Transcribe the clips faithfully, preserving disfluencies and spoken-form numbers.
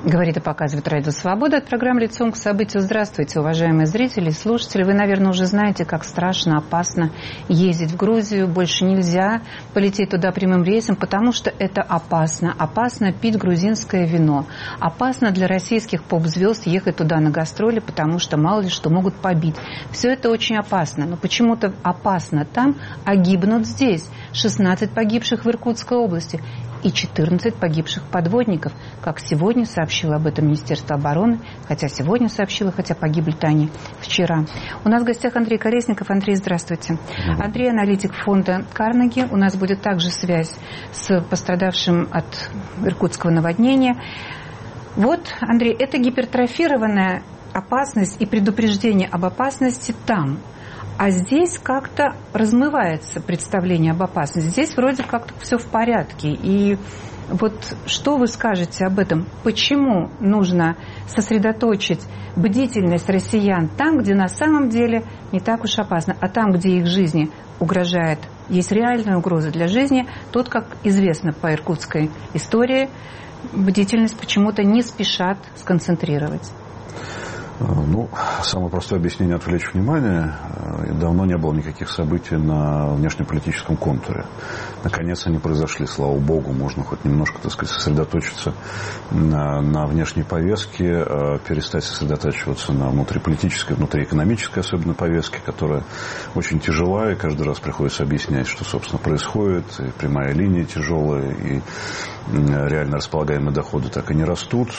Говорит и показывает Радио Свобода. От программы «Лицом к событию». Здравствуйте, уважаемые зрители и слушатели. Вы, наверное, уже знаете, как страшно, опасно ездить в Грузию. Больше нельзя полететь туда прямым рейсом, потому что это опасно. Опасно пить грузинское вино. Опасно для российских поп-звезд ехать туда на гастроли, потому что мало ли что могут побить. Все это очень опасно. Но почему-то опасно там, а гибнут здесь. шестнадцать погибших в Иркутской области и четырнадцать погибших подводников, как сегодня сообщило об этом Министерство обороны, хотя сегодня сообщило, хотя погибли-то они вчера. У нас в гостях Андрей Колесников. Андрей, здравствуйте. Mm-hmm. Андрей, аналитик фонда Карнеги. У нас будет также связь с пострадавшим от иркутского наводнения. Вот, Андрей, это гипертрофированная опасность и предупреждение об опасности там. А здесь как-то размывается представление об опасности. Здесь вроде как-то все в порядке. И вот что вы скажете об этом? Почему нужно сосредоточить бдительность россиян там, где на самом деле не так уж опасно, а там, где их жизни угрожает, есть реальная угроза для жизни, тут, как известно по иркутской истории, бдительность почему-то не спешат сконцентрировать? Ну, самое простое объяснение — отвлечь внимание. Давно не было никаких событий на внешнеполитическом контуре. Наконец они произошли, слава богу. Можно хоть немножко, так сказать, сосредоточиться на, на внешней повестке, перестать сосредотачиваться на внутриполитической, внутриэкономической особенно повестке, которая очень тяжела, и каждый раз приходится объяснять, что, собственно, происходит. И прямая линия тяжелая, и реально располагаемые доходы так и не растут.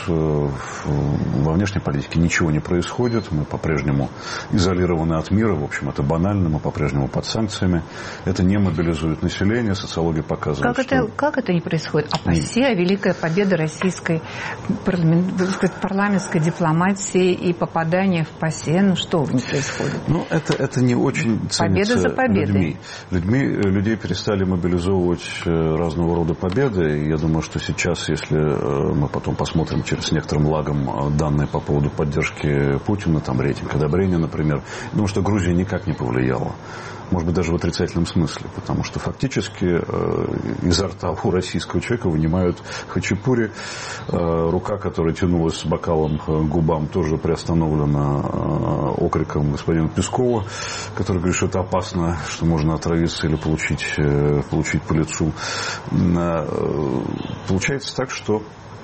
Во внешней политике ничего не происходит. Мы по-прежнему изолированы от мира. В общем, это банально. Мы по-прежнему под санкциями. Это не мобилизует население. Социология показывает, как что... Это, как это не происходит? А ПАСЕ, великая победа российской парламентской дипломатии и попадание в ПАСЕ. Ну, что не происходит? Ну, это, это не очень ценится победа за победой. людьми. людьми. Людей перестали мобилизовывать разного рода победы. Я думаю, что сейчас, если мы потом посмотрим через некоторым лагом данные по поводу поддержки Путина, там рейтинг одобрения, например, думаю, что Грузия никак не повлияла. Может быть, даже в отрицательном смысле, потому что фактически э, изо рта у российского человека вынимают хачапури. Э, рука, которая тянулась с бокалом к губам, тоже приостановлена э, окриком господина Пескова, который говорит, что это опасно, что можно отравиться или получить, э, получить по лицу. Э, получается так, что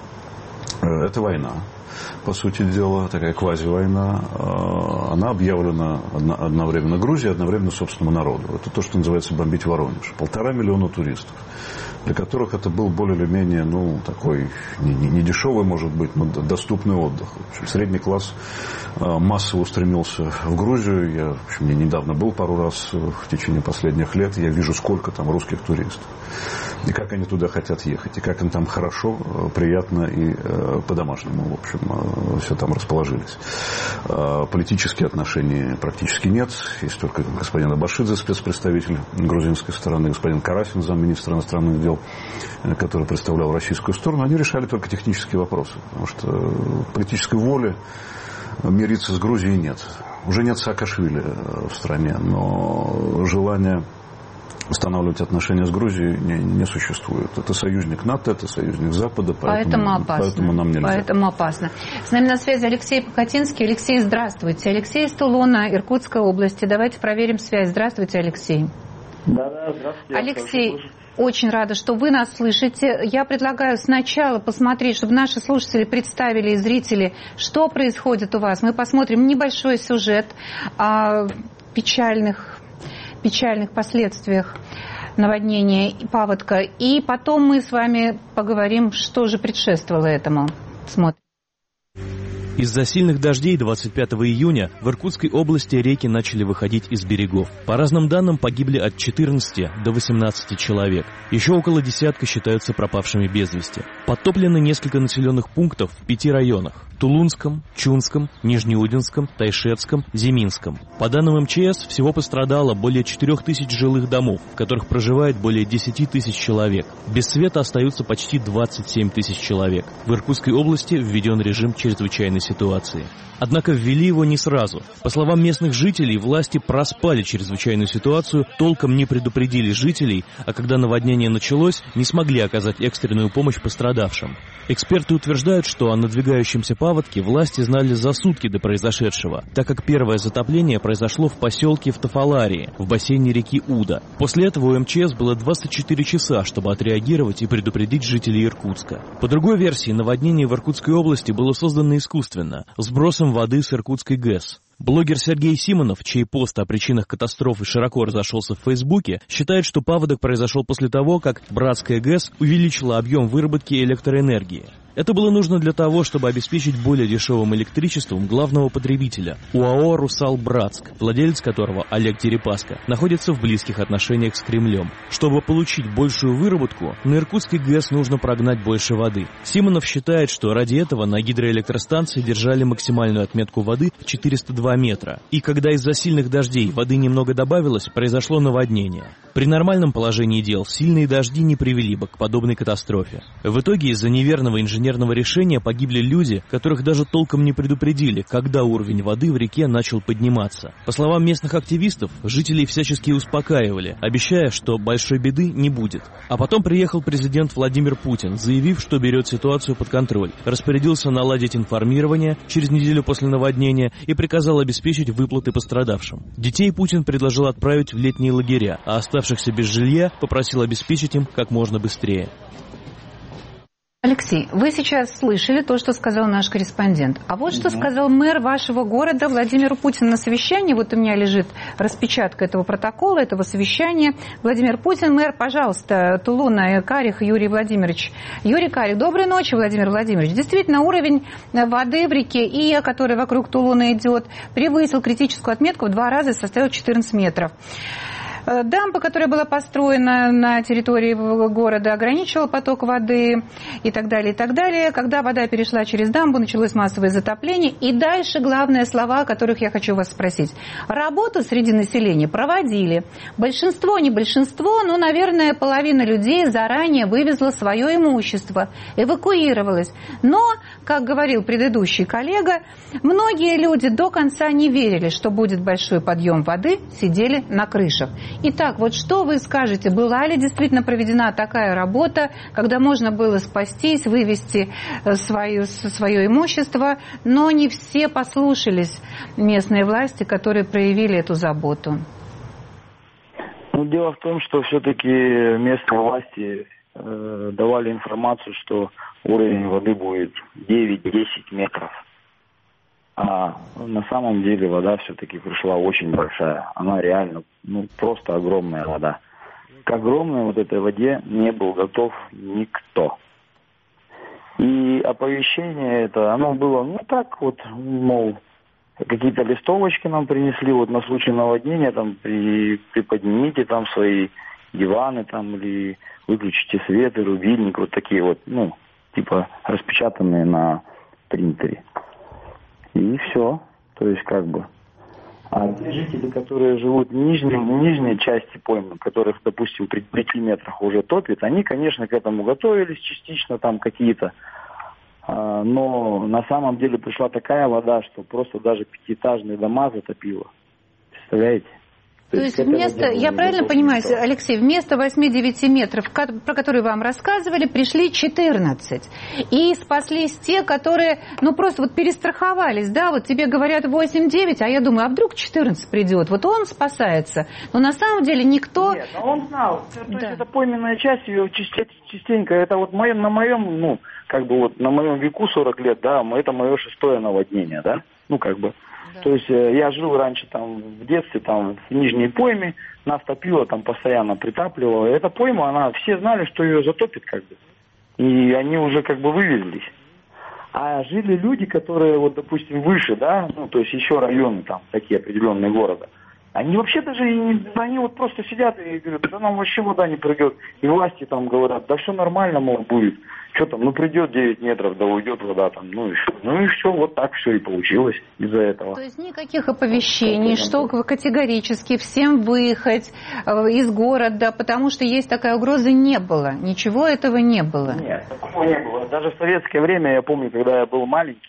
э, это война. По сути дела, такая квази-война, она объявлена одновременно Грузии, одновременно собственному народу. Это то, что называется бомбить Воронеж. Полтора миллиона туристов, для которых это был более или менее, ну, такой, не, не, не дешевый, может быть, но доступный отдых. В общем, средний класс массово устремился в Грузию. Я, в общем, я недавно был пару раз в течение последних лет. Я вижу, сколько там русских туристов. И как они туда хотят ехать. И как им там хорошо, приятно и по-домашнему, в общем, все там расположились. Политические отношения практически нет. Есть только господин Абашидзе, спецпредставитель грузинской стороны, господин Карасин, замминистра иностранных дел, который представлял российскую сторону. Они решали только технические вопросы. Потому что политической воли мириться с Грузией нет. Уже нет Саакашвили в стране, но желание устанавливать отношения с Грузией не, не существует. Это союзник НАТО, это союзник Запада, поэтому, поэтому, опасно. поэтому нам нельзя. Поэтому опасно. С нами на связи Алексей Покатинский. Алексей, здравствуйте. Алексей из Тулуна, Иркутской области. Давайте проверим связь. Здравствуйте, Алексей. Да, да, здравствуйте. Алексей, очень рада, что вы нас слышите. Я предлагаю сначала посмотреть, чтобы наши слушатели представили и зрители, что происходит у вас. Мы посмотрим небольшой сюжет о печальных печальных последствиях наводнения и паводка. И потом мы с вами поговорим, что же предшествовало этому. Смотрим. Из-за сильных дождей двадцать пятого июня в Иркутской области реки начали выходить из берегов. По разным данным, погибли от четырнадцати до восемнадцати человек. Еще около десятка считаются пропавшими без вести. Подтоплены несколько населенных пунктов в пяти районах – Тулунском, Чунском, Нижнеудинском, Тайшетском, Зиминском. По данным эм че эс, всего пострадало более четырех тысяч жилых домов, в которых проживает более десяти тысяч человек. Без света остаются почти двадцать семь тысяч человек. В Иркутской области введен режим чрезвычайной ситуации. Однако ввели его не сразу. По словам местных жителей, власти проспали чрезвычайную ситуацию, толком не предупредили жителей, а когда наводнение началось, не смогли оказать экстренную помощь пострадавшим. Эксперты утверждают, что о надвигающемся паводке власти знали за сутки до произошедшего, так как первое затопление произошло в поселке Втофаларии, в бассейне реки Уда. После этого у МЧС было двадцать четыре часа, чтобы отреагировать и предупредить жителей Иркутска. По другой версии, наводнение в Иркутской области было создано искусственно, сбросом воды с Иркутской ГЭС. Блогер Сергей Симонов, чей пост о причинах катастрофы широко разошелся в Фейсбуке, считает, что паводок произошел после того, как Братская ГЭС увеличила объем выработки электроэнергии. Это было нужно для того, чтобы обеспечить более дешевым электричеством главного потребителя – ОАО «Русал-Братск», владелец которого, Олег Дерипаска, находится в близких отношениях с Кремлем. Чтобы получить большую выработку, на Иркутской ГЭС нужно прогнать больше воды. Симонов считает, что ради этого на гидроэлектростанции держали максимальную отметку воды в четыреста два метра. И когда из-за сильных дождей воды немного добавилось, произошло наводнение. При нормальном положении дел сильные дожди не привели бы к подобной катастрофе. В итоге из-за неверного инженерного решения погибли люди, которых даже толком не предупредили, когда уровень воды в реке начал подниматься. По словам местных активистов, жителей всячески успокаивали, обещая, что большой беды не будет. А потом приехал президент Владимир Путин, заявив, что берет ситуацию под контроль, распорядился наладить информирование через неделю после наводнения и приказал обеспечить выплаты пострадавшим. Детей Путин предложил отправить в летние лагеря, а оставшихся без жилья попросил обеспечить им как можно быстрее. Алексей, вы сейчас слышали то, что сказал наш корреспондент. А вот что сказал мэр вашего города Владимир Путин на совещании. Вот у меня лежит распечатка этого протокола, этого совещания. Владимир Путин, мэр, пожалуйста, Тулуна, Карих Юрий Владимирович. Юрий Карих, доброй ночи, Владимир Владимирович. Действительно, уровень воды в реке Ия, которая вокруг Тулуна идет, превысил критическую отметку в два раза и составил четырнадцать метров. Дамба, которая была построена на территории города, ограничивала поток воды и так далее, и так далее. Когда вода перешла через дамбу, началось массовое затопление. И дальше главные слова, о которых я хочу вас спросить. Работу среди населения проводили. Большинство, не большинство, но, наверное, половина людей заранее вывезла свое имущество, эвакуировалась. Но, как говорил предыдущий коллега, многие люди до конца не верили, что будет большой подъем воды, сидели на крышах. Итак, вот что вы скажете, была ли действительно проведена такая работа, когда можно было спастись, вывести свое, свое имущество, но не все послушались местные власти, которые проявили эту заботу? Ну, дело в том, что все-таки местные власти э, давали информацию, что уровень воды будет девять-десять метров. А на самом деле вода все-таки пришла очень большая. Она реально, ну, просто огромная вода. К огромной вот этой воде не был готов никто. И оповещение это, оно было, ну, так вот, мол, какие-то листовочки нам принесли, вот на случай наводнения, там, при, приподнимите там свои диваны, там, или выключите свет и рубильник, вот такие вот, ну, типа, распечатанные на принтере. И все. То есть как бы. А те жители, которые живут в нижнем, нижней части поймы, которых, допустим, при пяти метрах уже топит, они, конечно, к этому готовились частично, там какие-то. А, но на самом деле пришла такая вода, что просто даже пятиэтажные дома затопило. Представляете? То, То есть вместо, я правильно понимаю, никто. Алексей, вместо восьми-девяти метров, про которые вам рассказывали, пришли четырнадцать. И спаслись те, которые, ну, просто вот перестраховались, да, вот тебе говорят восемь-девять, а я думаю, а вдруг четырнадцать придет, вот он спасается. Но на самом деле никто... Нет, но он знал, то да. есть это пойменная часть, ее частенько, это вот моем, на моем, ну, как бы вот на моем веку сорок лет, да, это мое шестое наводнение, да, ну, как бы. Да. То есть э, я жил раньше там в детстве там в Нижней пойме, нас топило там постоянно, притапливало. Эта пойма, она, все знали, что ее затопит как бы. И они уже как бы вывезлись. А жили люди, которые вот, допустим, выше, да, ну, то есть еще районы там, такие определенные города. Они вообще даже, они вот просто сидят и говорят, да нам вообще вода не придет. И власти там говорят, да все нормально, мол, будет. Что там, ну придет девять метров, да уйдет вода там, ну и все. Ну и все, вот так все и получилось из-за этого. То есть никаких оповещений, что категорически всем выехать из города, потому что есть такая угроза, не было. Ничего этого не было. Нет, такого не было. Даже в советское время, я помню, когда я был маленький,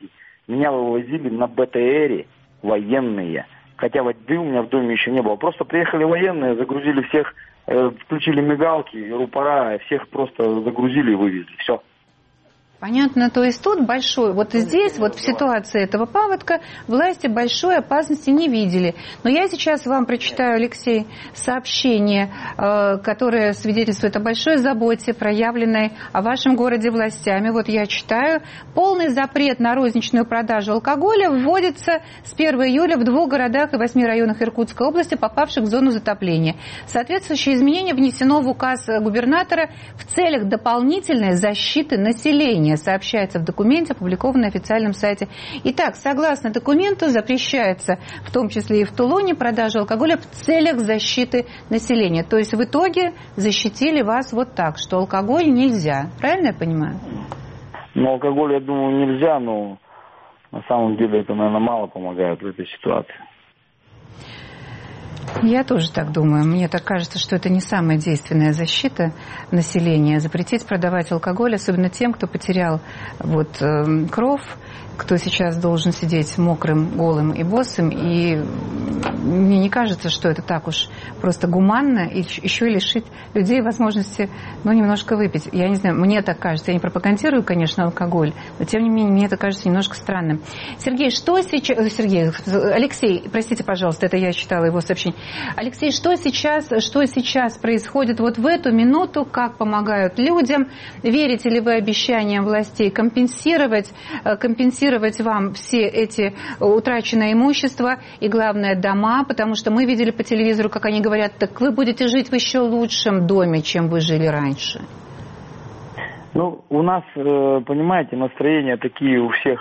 меня вывозили на БТРе военные. Хотя воды у меня в доме еще не было. Просто приехали военные, загрузили всех, э, включили мигалки, рупора, всех просто загрузили и вывезли. Все. Понятно, то есть тут большой, вот здесь, вот в ситуации этого паводка, власти большой опасности не видели. Но я сейчас вам прочитаю, Алексей, сообщение, которое свидетельствует о большой заботе, проявленной о вашем городе властями. Вот я читаю. Полный запрет на розничную продажу алкоголя вводится с первого июля в двух городах и восьми районах Иркутской области, попавших в зону затопления. Соответствующее изменение внесено в указ губернатора в целях дополнительной защиты населения, сообщается в документе, опубликованном на официальном сайте. Итак, согласно документу, запрещается в том числе и в Тулуне продажа алкоголя в целях защиты населения. То есть в итоге защитили вас вот так, что алкоголь нельзя. Правильно я понимаю? Ну, алкоголь, я думаю, нельзя, но на самом деле это, наверное, мало помогает в этой ситуации. Я тоже так думаю. Мне так кажется, что это не самая действенная защита населения. Запретить продавать алкоголь, особенно тем, кто потерял вот, э, кров, кто сейчас должен сидеть мокрым, голым и босым. И мне не кажется, что это так уж просто гуманно, и еще и лишить людей возможности, ну, немножко выпить. Я не знаю, мне так кажется. Я не пропагандирую, конечно, алкоголь, но тем не менее, мне это кажется немножко странным. Сергей, что сейчас... Сергей, Алексей, простите, пожалуйста, это я читала его сообщение. Алексей, что сейчас, что сейчас происходит вот в эту минуту, как помогают людям? Верите ли вы обещаниям властей компенсировать, компенсировать вам все эти утраченное имущество и, главное, дома? Потому что мы видели по телевизору, как они говорят, так вы будете жить в еще лучшем доме, чем вы жили раньше. Ну, у нас, понимаете, настроения такие у всех...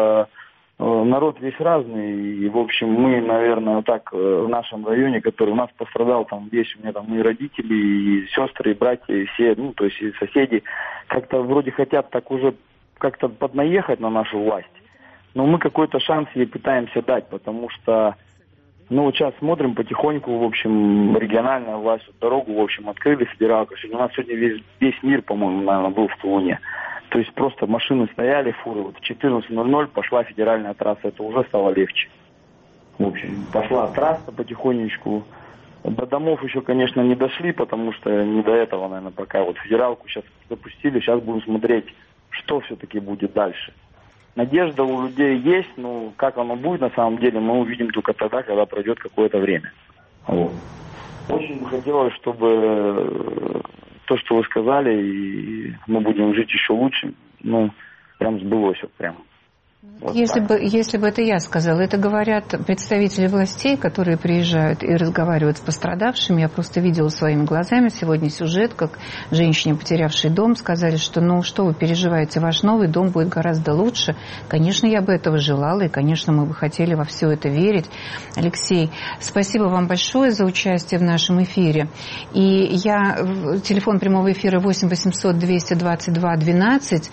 Народ весь разный, и, в общем, мы, наверное, так в нашем районе, который у нас пострадал, там весь, у меня там и родители, и сестры, и братья, и все, ну, то есть и соседи, как-то вроде хотят так уже как-то поднаехать на нашу власть, но мы какой-то шанс ей пытаемся дать, потому что, ну, вот сейчас смотрим потихоньку, в общем, региональная власть, дорогу, в общем, открыли, федералку, у нас сегодня весь, весь мир, по-моему, наверное, был в Тулуне. То есть просто машины стояли, фуры. Вот в четырнадцать ноль ноль пошла федеральная трасса. Это уже стало легче. В общем, пошла трасса потихонечку. До домов еще, конечно, не дошли, потому что не до этого, наверное, пока. Вот федералку сейчас запустили. Сейчас будем смотреть, что все-таки будет дальше. Надежда у людей есть, но как оно будет на самом деле, мы увидим только тогда, когда пройдет какое-то время. Вот. Очень бы хотелось, чтобы... То, что вы сказали, и мы будем жить еще лучше, ну, прям сбылось вот прям. Вот если бы, если бы это я сказала, это говорят представители властей, которые приезжают и разговаривают с пострадавшими. Я просто видела своими глазами сегодня сюжет, как женщине, потерявшей дом, сказали, что ну что вы переживаете, ваш новый дом будет гораздо лучше. Конечно, я бы этого желала, и, конечно, мы бы хотели во все это верить. Алексей, спасибо вам большое за участие в нашем эфире. И я, телефон прямого эфира восемь восемьсот двести двадцать два двенадцать.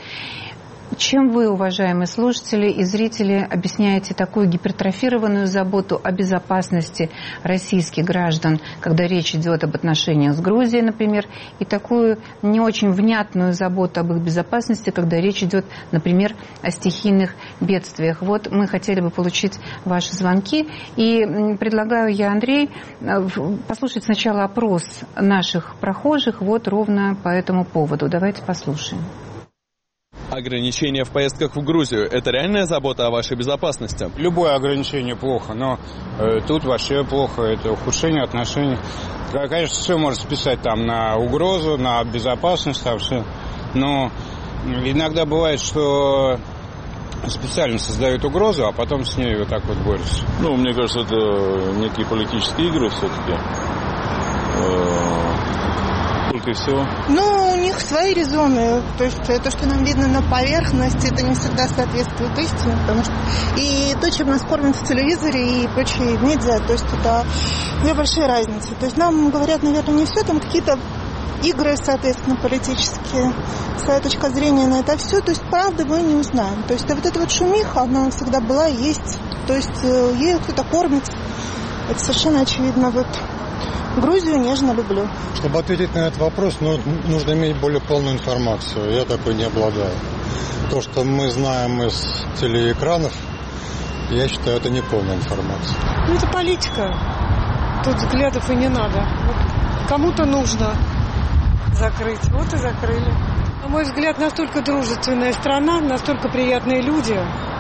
Чем вы, уважаемые слушатели и зрители, объясняете такую гипертрофированную заботу о безопасности российских граждан, когда речь идет об отношениях с Грузией, например, и такую не очень внятную заботу об их безопасности, когда речь идет, например, о стихийных бедствиях? Вот мы хотели бы получить ваши звонки, и предлагаю я, Андрей, послушать сначала опрос наших прохожих вот ровно по этому поводу. Давайте послушаем. Ограничения в поездках в Грузию – это реальная забота о вашей безопасности? Любое ограничение плохо, но э, тут вообще плохо. Это ухудшение отношений. Конечно, все можно списать там на угрозу, на безопасность, там все. Но иногда бывает, что специально создают угрозу, а потом с ней вот так вот борются. Ну, мне кажется, это некие политические игры все-таки. Только и всего. Ну, у них свои резоны. То есть то, что нам видно на поверхности, это не всегда соответствует истине. Потому что и то, чем нас кормят в телевизоре и прочие медиа, то есть это две большие разницы. То есть нам говорят, наверное, не все, там какие-то игры, соответственно, политические. Своя точка зрения на это все. То есть правды мы не узнаем. То есть вот эта вот шумиха, она всегда была и есть. То есть ею кто-то кормит. Это совершенно очевидно. Вот. Грузию нежно люблю. Чтобы ответить на этот вопрос, ну, нужно иметь более полную информацию. Я такой не обладаю. то, что мы знаем из телеэкранов, я считаю, это неполная информация. Ну, это политика. Тут взглядов и не надо. Вот кому-то нужно закрыть. Вот и закрыли. На мой взгляд, настолько дружественная страна, настолько приятные люди.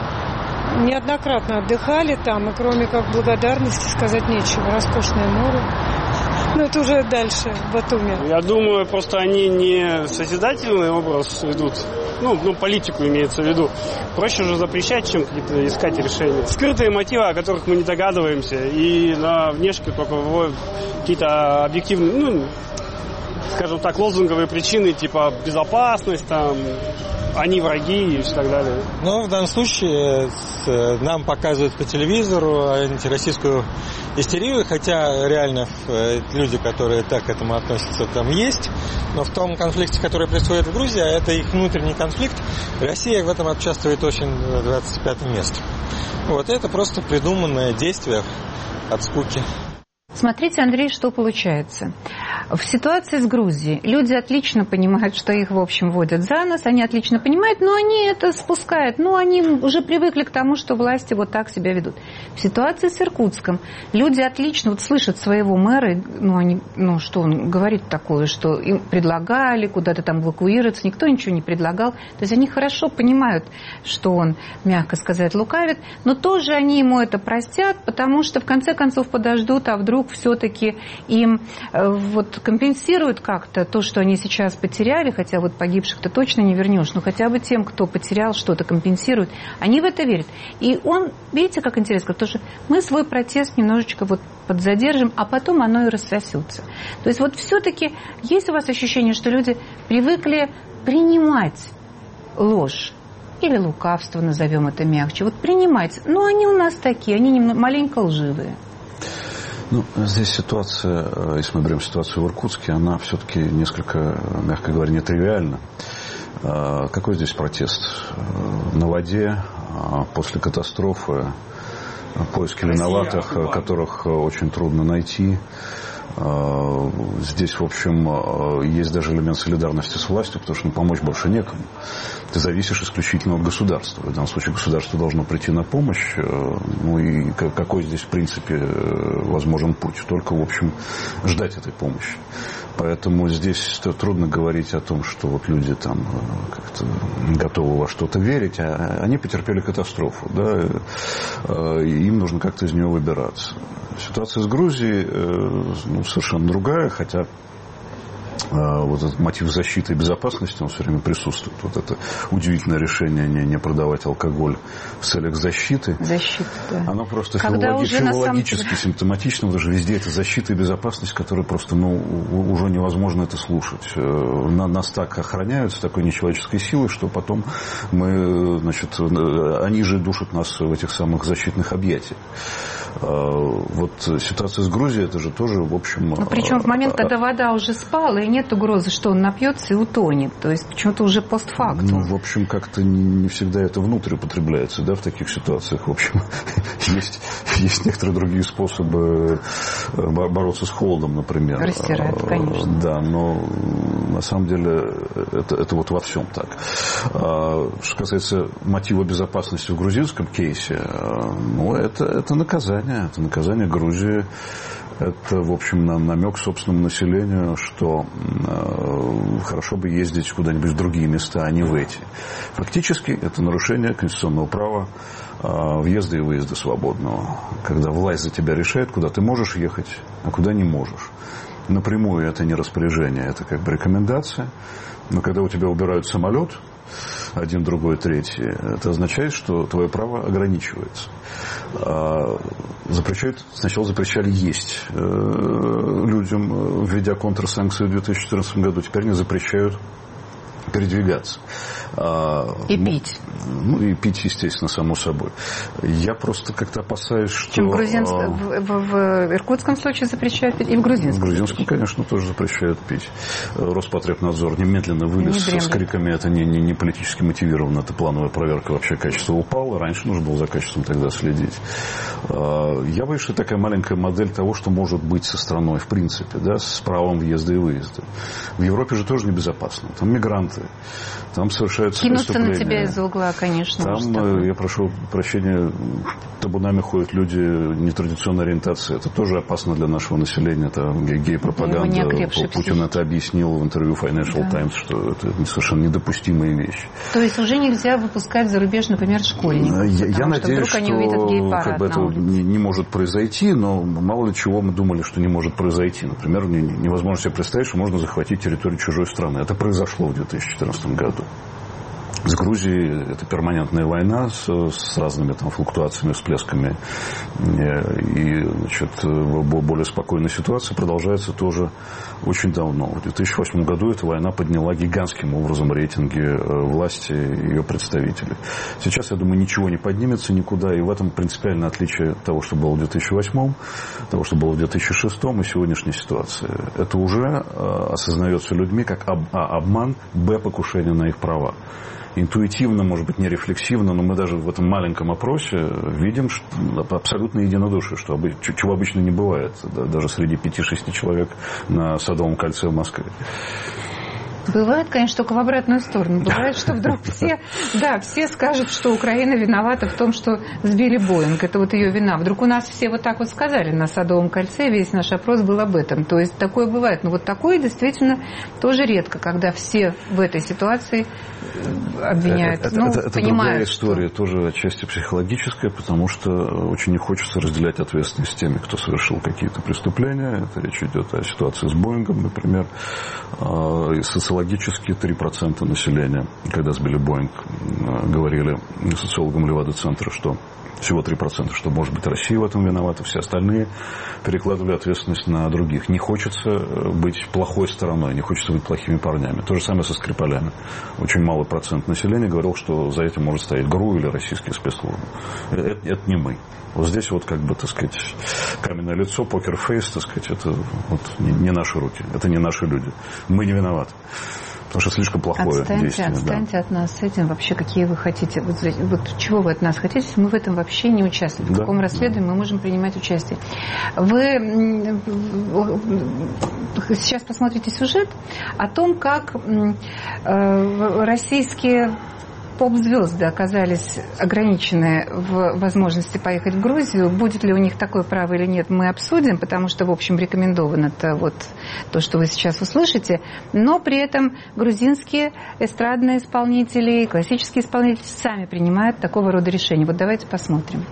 Неоднократно отдыхали там, и кроме как благодарности сказать нечего. Роскошное море. Ну, это уже дальше, в Батуми. Я думаю, просто они не созидательный образ ведут. Ну, ну, политику имеется в виду. Проще же запрещать, чем какие-то искать решения. Скрытые мотивы, о которых мы не догадываемся, и на внешке только выводят какие-то объективные, ну, скажем так, лозунговые причины, типа безопасность, там, они враги и так далее. Но в данном случае нам показывают по телевизору антироссийскую истерию, хотя реально люди, которые так к этому относятся, там есть. Но в том конфликте, который происходит в Грузии, это их внутренний конфликт, Россия в этом участвует очень на двадцать пятом месте. Вот это просто придуманное действие от скуки. Смотрите, Андрей, что получается. В ситуации с Грузией люди отлично понимают, что их, в общем, водят за нос, они отлично понимают, но они это спускают, но они уже привыкли к тому, что власти вот так себя ведут. В ситуации с Иркутском люди отлично вот слышат своего мэра, ну, они, ну, что он говорит такое, что им предлагали куда-то там эвакуироваться, никто ничего не предлагал. То есть они хорошо понимают, что он, мягко сказать, лукавит, но тоже они ему это простят, потому что в конце концов подождут, а вдруг все-таки им вот компенсируют как-то то, что они сейчас потеряли, хотя вот погибших-то точно не вернешь, но хотя бы тем, кто потерял что-то, компенсируют. Они в это верят. И он, видите, как интересно, потому что мы свой протест немножечко вот подзадержим, а потом оно и рассосется. То есть вот все-таки есть у вас ощущение, что люди привыкли принимать ложь, или лукавство, назовем это мягче, вот принимать. Но они у нас такие, они немного, маленько лживые. Ну, здесь ситуация, если мы берем ситуацию в Иркутске, она все-таки несколько, мягко говоря, нетривиальна. Какой здесь протест? На воде, после катастрофы, поиски виноватых, которых очень трудно найти. Здесь, в общем, есть даже элемент солидарности с властью, потому что ну, помочь больше некому. Ты зависишь исключительно от государства. В данном случае государство должно прийти на помощь. Ну и какой здесь, в принципе, возможен путь? Только, в общем, ждать этой помощи. Поэтому здесь трудно говорить о том, что вот люди там как-то готовы во что-то верить, а они потерпели катастрофу. Да? Им нужно как-то из нее выбираться. Ситуация с Грузией ну, совершенно другая, хотя вот этот мотив защиты и безопасности, он все время присутствует. Вот это удивительное решение не, не продавать алкоголь в целях защиты. Защита, да. Оно просто филологи, филологически самом... симптоматично, потому что везде это защита и безопасность, которая просто, ну, уже невозможно это слушать. Нас так охраняют с такой нечеловеческой силой, что потом мы, значит, они же душат нас в этих самых защитных объятиях. Вот ситуация с Грузией, это же тоже, в общем... Ну, причем в момент, когда вода уже спала, и нет угрозы, что он напьется и утонет. То есть почему-то уже постфактум. Ну, в общем, как-то не, не всегда это внутрь употребляется, да, в таких ситуациях. В общем, есть, есть некоторые другие способы бороться с холодом, например. Растирать, конечно. Да, но на самом деле это, это вот во всем так. Что касается мотива безопасности в грузинском кейсе, ну, это, это наказание. Это наказание Грузии. Это, в общем, намек собственному населению, что э, хорошо бы ездить куда-нибудь в другие места, а не в эти. Фактически, это нарушение конституционного права э, въезда и выезда свободного. Когда власть за тебя решает, куда ты можешь ехать, а куда не можешь. Напрямую это не распоряжение, это как бы рекомендация. Но когда у тебя убирают самолет, один, другой, третий, это означает, что твое право ограничивается. Запрещают, сначала запрещали есть людям, введя контрсанкции в две тысячи четырнадцатом году, теперь не запрещают передвигаться. И пить. Ну, и пить, естественно, само собой. Я просто как-то опасаюсь, что... Чем в, грузинск... в, в, в иркутском случае запрещают пить, и в грузинском В грузинском, конечно, тоже запрещают пить. Роспотребнадзор немедленно вылез с криками, это не, не, не политически мотивировано, это плановая проверка, вообще качество упало. Раньше нужно было за качеством тогда следить. Я боюсь, что такая маленькая модель того, что может быть со страной, в принципе, да, с правом въезда и выезда. В Европе же тоже небезопасно. Там мигранты моменты. Там совершаются кинутся преступления. на тебя из-за угла, конечно. Там, я прошу прощения, табунами ходят люди нетрадиционной ориентации. Это тоже опасно для нашего населения. Это гей-пропаганда. Путин это объяснил в интервью Financial да. Times, что это совершенно недопустимые вещи. То есть уже нельзя выпускать за рубеж, например, школьников? Я, я надеюсь, что, что как бы это не, не может произойти, но мало ли чего мы думали, что не может произойти. Например, невозможно себе представить, что можно захватить территорию чужой страны. Это произошло в две тысячи четырнадцатом году. С Грузией это перманентная война с, с разными там флуктуациями, всплесками. И, значит, более спокойная ситуация продолжается тоже очень давно. В две тысячи восьмом году эта война подняла гигантским образом рейтинги власти и ее представителей. Сейчас, я думаю, ничего не поднимется никуда. И в этом принципиальное отличие того, что было в две тысячи восьмом, того, что было в две тысячи шестом и сегодняшней ситуации. Это уже осознается людьми как обман, б, покушение на их права. Интуитивно, может быть, не рефлексивно, но мы даже в этом маленьком опросе видим что абсолютно единодушие, что, чего обычно не бывает, даже среди пяти-шести человек на Садовом кольце в Москве. Бывает, конечно, только в обратную сторону. Бывает, что вдруг все, да, все скажут, что Украина виновата в том, что сбили Боинг. Это вот ее вина. Вдруг у нас все вот так вот сказали на Садовом кольце, весь наш опрос был об этом. То есть такое бывает. Но вот такое действительно тоже редко, когда все в этой ситуации обвиняют. Это, ну, это, это понимают, другая история, что... тоже отчасти психологическая, потому что очень не хочется разделять ответственность с теми, кто совершил какие-то преступления. Это речь идет о ситуации с Боингом, например, и социологически три процента населения, когда сбили Боинг, говорили социологам Левада-центра, что всего три процента, что, может быть, Россия в этом виновата, все остальные перекладывали ответственность на других. Не хочется быть плохой стороной, не хочется быть плохими парнями. То же самое со Скрипалями. Очень малый процент населения говорил, что за этим может стоять ГРУ или российские спецслужбы. Это, это не мы. Вот здесь вот, как бы, так сказать, каменное лицо, покер-фейс, так сказать, это вот не, не наши руки, это не наши люди. Мы не виноваты. Потому что слишком плохое отстаньте, действие. Отстаньте да. от нас с этим. Вообще, какие вы хотите? Вот, вот чего вы от нас хотите? Мы в этом вообще не участвуем. В да, каком расследовании да. мы можем принимать участие? Вы сейчас посмотрите сюжет о том, как российские поп-звезды оказались ограничены в возможности поехать в Грузию. Будет ли у них такое право или нет, мы обсудим, потому что, в общем, рекомендовано это вот то, что вы сейчас услышите. Но при этом грузинские эстрадные исполнители, классические исполнители сами принимают такого рода решения. Вот давайте посмотрим.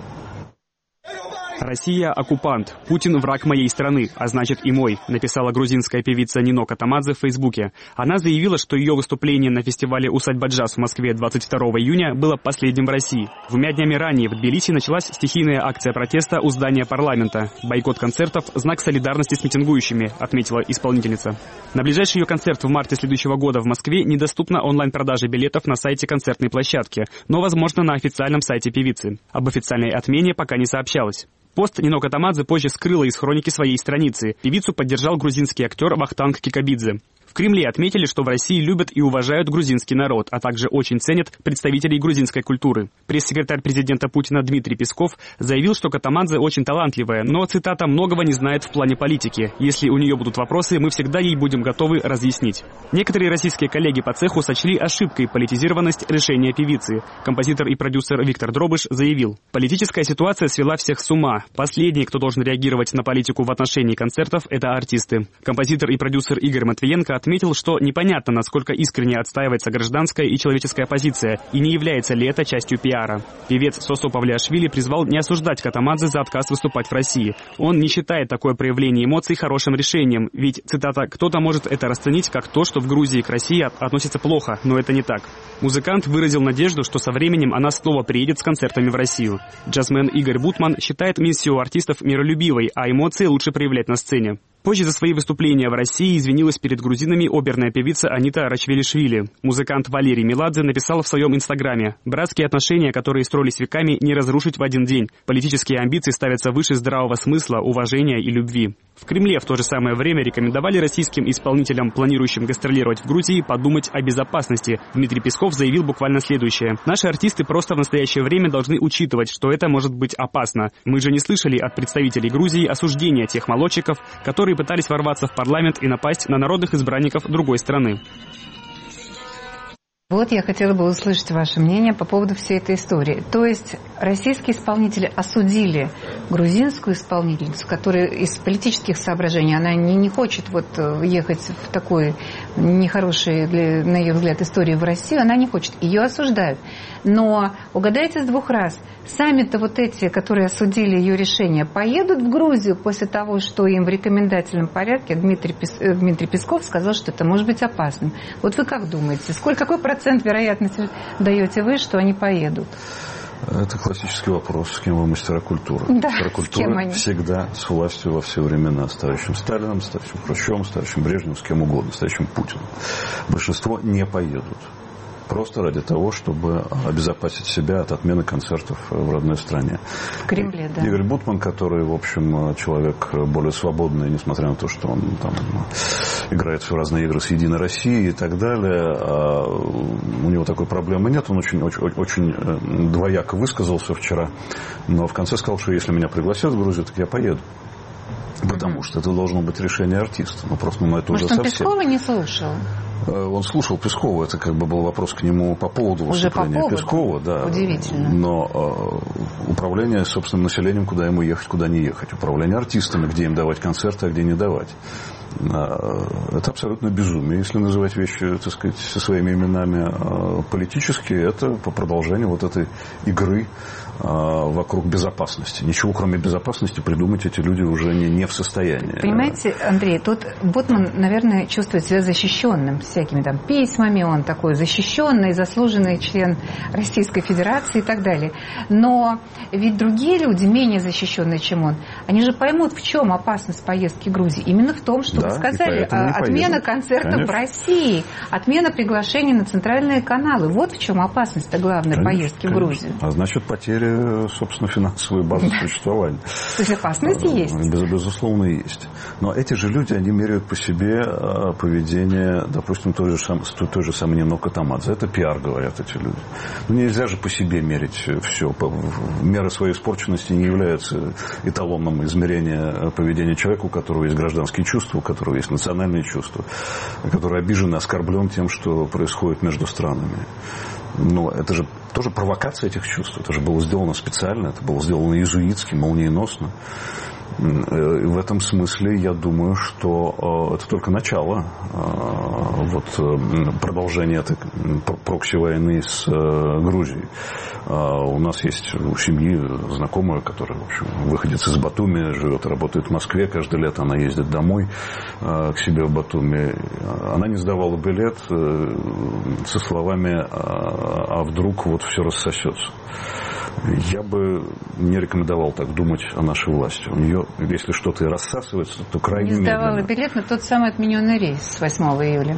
«Россия – оккупант. Путин – враг моей страны, а значит и мой», написала грузинская певица Нино Катамадзе в Фейсбуке. Она заявила, что ее выступление на фестивале «Усадьба джаз» в Москве двадцать второго июня было последним в России. Двумя днями ранее в Тбилиси началась стихийная акция протеста у здания парламента. Бойкот концертов – знак солидарности с митингующими, отметила исполнительница. На ближайший ее концерт в марте следующего года в Москве недоступна онлайн-продажа билетов на сайте концертной площадки, но, возможно, на официальном сайте певицы. Об официальной отмене пока не сообщалось. Пост Нино Катамадзе позже скрыла из хроники своей страницы. Певицу поддержал грузинский актер Вахтанг Кикабидзе. В Кремле отметили, что в России любят и уважают грузинский народ, а также очень ценят представителей грузинской культуры. Пресс-секретарь президента Путина Дмитрий Песков заявил, что Катамадзе очень талантливая, но, цитата, «многого не знает в плане политики. Если у нее будут вопросы, мы всегда ей будем готовы разъяснить». Некоторые российские коллеги по цеху сочли ошибкой политизированность решения певицы. Композитор и продюсер Виктор Дробыш заявил: «Политическая ситуация свела всех с ума. Последние, кто должен реагировать на политику в отношении концертов, это артисты». Композитор и продюсер Игорь Матвиенко отметил, что непонятно, насколько искренне отстаивается гражданская и человеческая позиция, и не является ли это частью пиара. Певец Сосо Павлиашвили призвал не осуждать Катамадзе за отказ выступать в России. Он не считает такое проявление эмоций хорошим решением, ведь, цитата, «кто-то может это расценить как то, что в Грузии к России относятся плохо, но это не так». Музыкант выразил надежду, что со временем она снова приедет с концертами в Россию. Джазмен Игорь Бутман считает миссию артистов миролюбивой, а эмоции лучше проявлять на сцене. Позже за свои выступления в России извинилась перед грузинами оперная певица Анита Рачвелишвили. Музыкант Валерий Меладзе написал в своем инстаграме: «Братские отношения, которые строились веками, не разрушить в один день. Политические амбиции ставятся выше здравого смысла, уважения и любви». В Кремле в то же самое время рекомендовали российским исполнителям, планирующим гастролировать в Грузии, подумать о безопасности. Дмитрий Песков заявил буквально следующее: «Наши артисты просто в настоящее время должны учитывать, что это может быть опасно. Мы же не слышали от представителей Грузии осуждения тех молодчиков, которые пытались ворваться в парламент и напасть на народных избранников другой страны». Вот я хотела бы услышать ваше мнение по поводу всей этой истории. То есть российские исполнители осудили грузинскую исполнительницу, которая из политических соображений, она не, не хочет вот ехать в такой нехорошей, для, на ее взгляд, истории в Россию, она не хочет. Ее осуждают. Но угадайте с двух раз, сами-то вот эти, которые осудили ее решение, поедут в Грузию после того, что им в рекомендательном порядке Дмитрий, Пес... Дмитрий Песков сказал, что это может быть опасным. Вот вы как думаете, сколько, какой процент вероятности даете вы, что они поедут? Это классический вопрос, с кем вы мастера культуры. Да, мастера культуры всегда с властью во все времена, с товарищем Сталиным, с товарищем Хрущевым, с товарищем Брежневым, с кем угодно, с товарищем Путиным. Большинство не поедут. Просто ради того, чтобы обезопасить себя от отмены концертов в родной стране. В Кремле, да. Игорь Бутман, который, в общем, человек более свободный, несмотря на то, что он там играет в разные игры с «Единой Россией» и так далее, а у него такой проблемы нет. Он очень, очень, очень двояко высказался вчера, но в конце сказал, что если меня пригласят в Грузию, так я поеду. Потому mm-hmm. что это должно быть решение артиста. Ну, просто, ну, это Может, уже он совсем... Пескова не слушал? Он слушал Пескова, это как бы был вопрос к нему по поводу выступления по поводу? Пескова, да. Удивительно. Но э, управление собственным населением, куда ему ехать, куда не ехать. Управление артистами, где им давать концерты, а где не давать. Это абсолютно безумие. Если называть вещи, так сказать, со своими именами политически, это по продолжению вот этой игры вокруг безопасности. Ничего, кроме безопасности, придумать эти люди уже не, не в состоянии. Понимаете, Андрей, тут Бутман, наверное, чувствует себя защищенным всякими там письмами, он такой защищенный, заслуженный член Российской Федерации и так далее. Но ведь другие люди, менее защищенные, чем он, они же поймут, в чем опасность поездки в Грузию. Именно в том, что да, вы сказали, отмена концертов Конечно. в России, отмена приглашений на центральные каналы. Вот в чем опасность-то главной конечно, поездки в Грузию. А значит, потеря, собственно, финансовой базы существования. То есть опасность есть? Безусловно, есть. Но эти же люди, они меряют по себе поведение, допустим, той же, той же самой Нино Катамадзе. Это пиар, говорят эти люди. Ну, нельзя же по себе мерить все. Мера своей испорченности не является эталоном измерения поведения человека, у которого есть гражданские чувства, у которого есть национальные чувства, который обижен и оскорблен тем, что происходит между странами. Но это же тоже провокация этих чувств. Это же было сделано специально, это было сделано иезуитски, молниеносно. И в этом смысле я думаю, что это только начало вот, продолжения этой прокси-войны с Грузией. У нас есть у семьи знакомая, которая, в общем, выходец из Батуми, живет и работает в Москве. Каждое лето она ездит домой к себе в Батуми. Она не сдавала билет со словами «а вдруг вот все рассосется». Я бы не рекомендовал так думать о нашей власти. У нее, если что-то и рассасывается, то крайне медленно. Не сдавала билет на тот самый отмененный рейс с восьмого июля.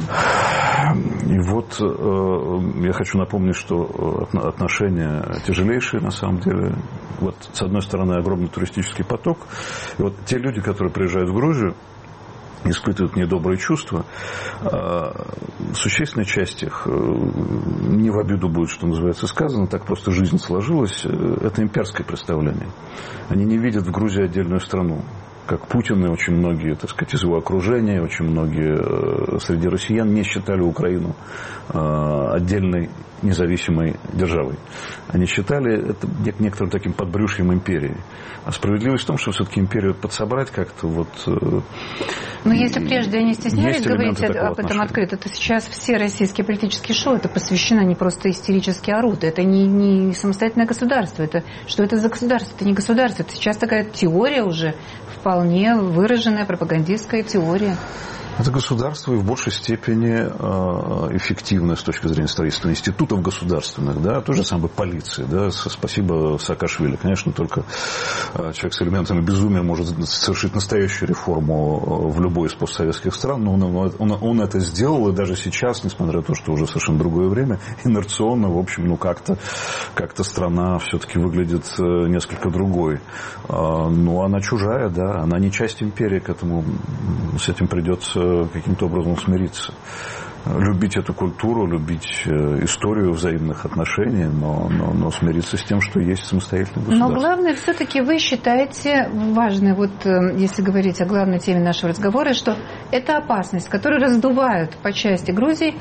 И вот э, я хочу напомнить, что отношения тяжелейшие на самом деле. Вот с одной стороны огромный туристический поток. И вот те люди, которые приезжают в Грузию, испытывают недобрые чувства. Существенная часть их, не в обиду будет, что называется, сказано, так просто жизнь сложилась, это имперское представление. Они не видят в Грузии отдельную страну. Как Путин и очень многие, так сказать, из его окружения, очень многие среди россиян не считали Украину отдельной независимой державой. Они считали это некоторым таким подбрюшьем империи. А справедливость в том, что все-таки империю подсобрать как-то вот... Но если прежде они стеснялись говорить об этом открыто, то сейчас все российские политические шоу это посвящено, они просто истерически орут. Это не, не самостоятельное государство. Это, что это за государство? Это не государство. Это сейчас такая теория уже, вполне выраженная пропагандистская теория. Это государство и в большей степени эффективное с точки зрения строительства институтов государственных, да, той же самой полиции, да, спасибо Саакашвили. Конечно, только человек с элементами безумия может совершить настоящую реформу в любой из постсоветских стран, но он, он, он это сделал, и даже сейчас, несмотря на то, что уже совершенно другое время, инерционно, в общем, ну как-то, как-то страна все-таки выглядит несколько другой. Но она чужая, да, она не часть империи, к этому, с этим придется каким-то образом смириться. Любить эту культуру, любить историю взаимных отношений, но, но, но смириться с тем, что есть самостоятельное государство. Но главное, все-таки вы считаете важной, вот если говорить о главной теме нашего разговора, что это опасность, которую раздувают по части Грузии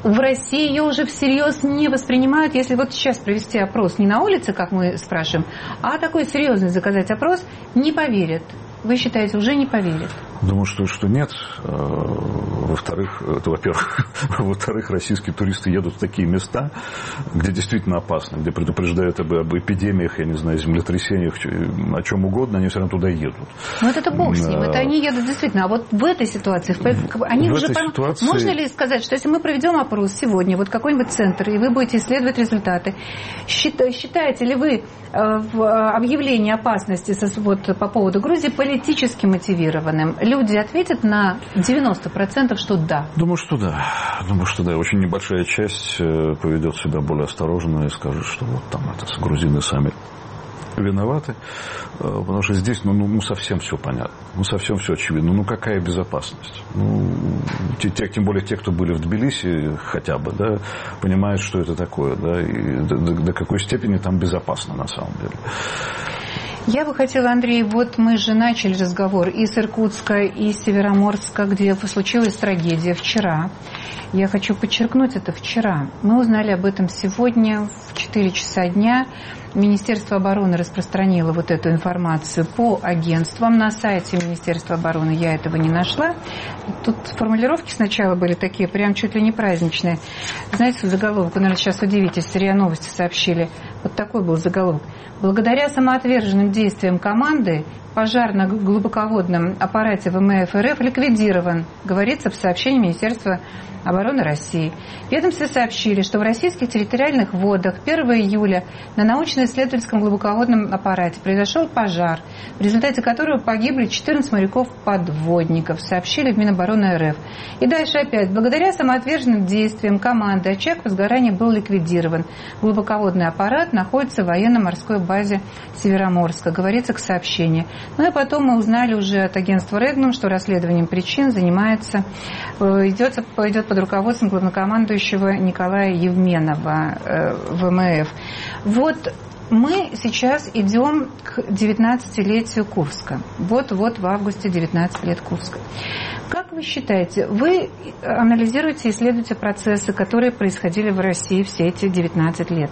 в России ее уже всерьез не воспринимают. Если вот сейчас провести опрос не на улице, как мы спрашиваем, а такой серьезный заказать опрос, не поверят. Вы считаете, уже не поверят? Думаю, что, что нет. Во-вторых, это, во-первых, во-вторых, российские туристы едут в такие места, где действительно опасно, где предупреждают об, об эпидемиях, я не знаю, землетрясениях, о чем угодно, они все равно туда едут. Ну, это бог с ним, это они едут действительно. А вот в этой ситуации, они в уже этой пом... ситуации... Можно ли сказать, что если мы проведем опрос сегодня, вот какой-нибудь центр, и вы будете исследовать результаты, считаете ли вы в объявлении опасности вот, по поводу Грузии политически мотивированным? Люди ответят на девяносто процентов, что да. Думаю, что да. Думаю, что да. Очень небольшая часть поведет себя более осторожно и скажет, что вот там это грузины сами виноваты. Потому что здесь ну, ну, совсем все понятно. Ну, совсем все очевидно. Ну, какая безопасность? Ну, те, тем более те, кто были в Тбилиси хотя бы, да, понимают, что это такое, да, и до, до, до какой степени там безопасно на самом деле. Я бы хотела, Андрей, вот мы же начали разговор и с Иркутска, и с Североморска, где случилась трагедия вчера. Я хочу подчеркнуть это вчера. Мы узнали об этом сегодня в четыре часа дня. Министерство обороны распространило вот эту информацию по агентствам. На сайте Министерства обороны я этого не нашла. Тут формулировки сначала были такие, прям чуть ли не праздничные. Знаете, заголовок, вы, наверное, сейчас удивитесь, РИА Новости сообщили. Вот такой был заголовок. Благодаря самоотверженным действиям команды пожар на глубоководном аппарате ВМФ РФ ликвидирован, говорится в сообщении Министерства обороны России. В ведомстве сообщили, что в российских территориальных водах первого июля на научно-исследовательском глубоководном аппарате произошел пожар, в результате которого погибли четырнадцать моряков-подводников, сообщили в Минобороны РФ. И дальше опять. Благодаря самоотверженным действиям команды очаг возгорания был ликвидирован. Глубоководный аппарат находится в военно-морской базе Североморска, говорится к сообщению. Ну и потом мы узнали уже от агентства Регнум, что расследованием причин занимается, идет, идет под руководством главнокомандующего Николая Евменова э, ВМФ. Вот мы сейчас идем к девятнадцатилетию Курска. Вот-вот в августе девятнадцать лет Курска. Как вы считаете, вы анализируете и исследуете процессы, которые происходили в России все эти девятнадцать лет.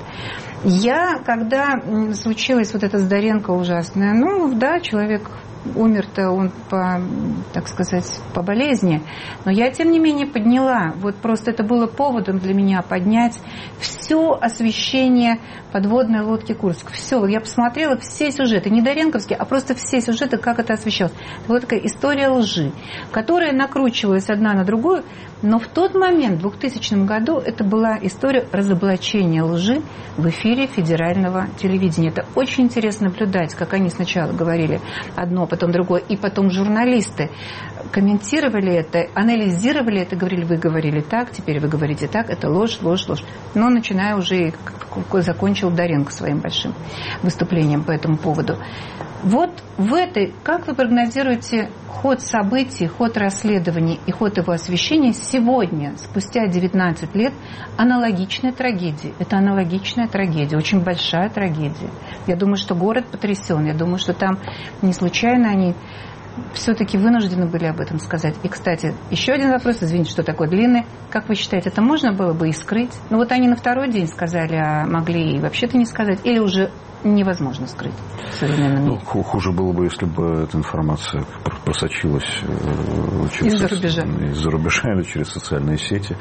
Я, когда случилась вот эта Здаренко ужасная, ну да, человек умер-то он по, так сказать, по болезни, но я, тем не менее, подняла, вот просто это было поводом для меня поднять все освещение подводной лодки Курск. Все, я посмотрела все сюжеты, не Доренковские, а просто все сюжеты, как это освещалось. Это была такая история лжи, которая накручивалась одна на другую, но в тот момент, в двухтысячном году, это была история разоблачения лжи в эфире федерального телевидения. Это очень интересно наблюдать, как они сначала говорили одно, потом другое, и потом журналисты комментировали это, анализировали это, говорили, вы говорили так, теперь вы говорите так, это ложь, ложь, ложь. Но начиная уже, закончил Доренко своим большим выступлением по этому поводу. Вот в этой, как вы прогнозируете ход событий, ход расследований и ход его освещения сегодня, спустя девятнадцать лет, аналогичной трагедии? Это аналогичная трагедия, очень большая трагедия. Я думаю, что город потрясен, я думаю, что там не случайно они все-таки вынуждены были об этом сказать. И, кстати, еще один вопрос, извините, что такой длинный. Как вы считаете, это можно было бы и скрыть? Ну вот они на второй день сказали, а могли и вообще-то не сказать, или уже невозможно скрыть в современном мире? Ну, хуже было бы, если бы эта информация просочилась через из-за рубежа. из-за рубежа или через социальные сети.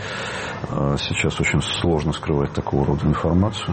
Сейчас очень сложно скрывать такого рода информацию.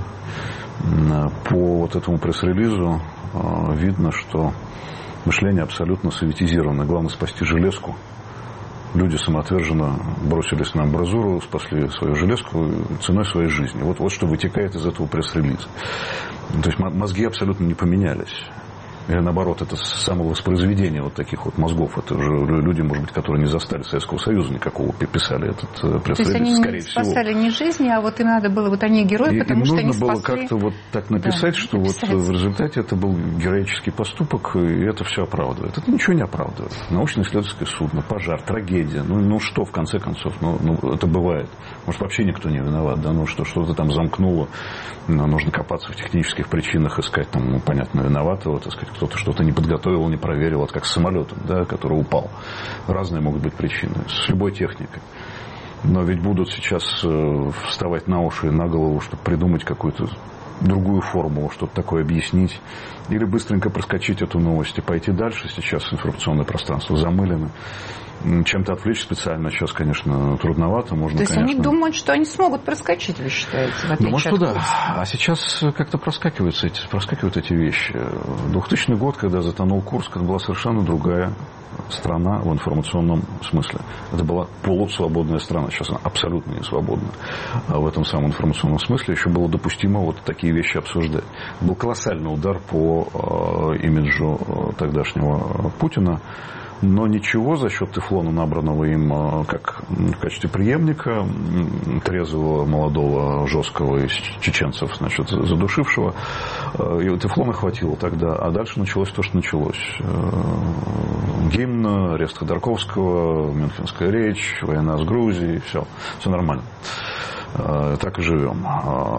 По вот этому пресс-релизу видно, что мышление абсолютно советизировано. Главное спасти железку. Люди самоотверженно бросились на амбразуру, спасли свою железку ценой своей жизни. Вот, вот что вытекает из этого пресс-релиза. То есть мозги абсолютно не поменялись. Или наоборот, это самовоспроизведение вот таких вот мозгов. Это уже люди, может быть, которые не застали Советского Союза никакого, писали этот пресс-релиз, то есть они скорее не спасали всего. не жизни, а вот им надо было, вот они герои, и, потому им что нужно они было спасли... как-то вот так написать, да, что написать. Вот в результате это был героический поступок, и это все оправдывает. Это ничего не оправдывает. Научно-исследовательское судно, пожар, трагедия. Ну, ну что, в конце концов, ну, ну это бывает. Может, вообще никто не виноват, да, ну что, что-то там замкнуло, ну, нужно копаться в технических причинах, искать там, ну, понятно, виноватого, так сказать, кто-то что-то не подготовил, не проверил, вот как с самолетом, да, который упал. Разные могут быть причины, с любой техникой. Но ведь будут сейчас вставать на уши и на голову, чтобы придумать какую-то другую формулу, чтобы такое объяснить. Или быстренько проскочить эту новость и пойти дальше. Сейчас информационное пространство замылено. Чем-то отвлечь специально сейчас, конечно, трудновато. Можно, То есть конечно... они думают, что они смогут проскочить, вы считаете? Думаю, что да. А сейчас как-то проскакиваются эти, проскакивают эти вещи. двухтысячный год, когда затонул Курск, это была совершенно другая страна в информационном смысле. Это была полусвободная страна. Сейчас она абсолютно не свободна. А в этом самом информационном смысле еще было допустимо вот такие вещи обсуждать. Был колоссальный удар по э, имиджу тогдашнего Путина. Но ничего за счет тефлона, набранного им как в качестве преемника, трезвого, молодого, жесткого из чеченцев, значит, задушившего, и тефлона хватило тогда. А дальше началось то, что началось. Гимн, арест Ходорковского, Мюнхенская речь, война с Грузией, все, все нормально. Так и живем.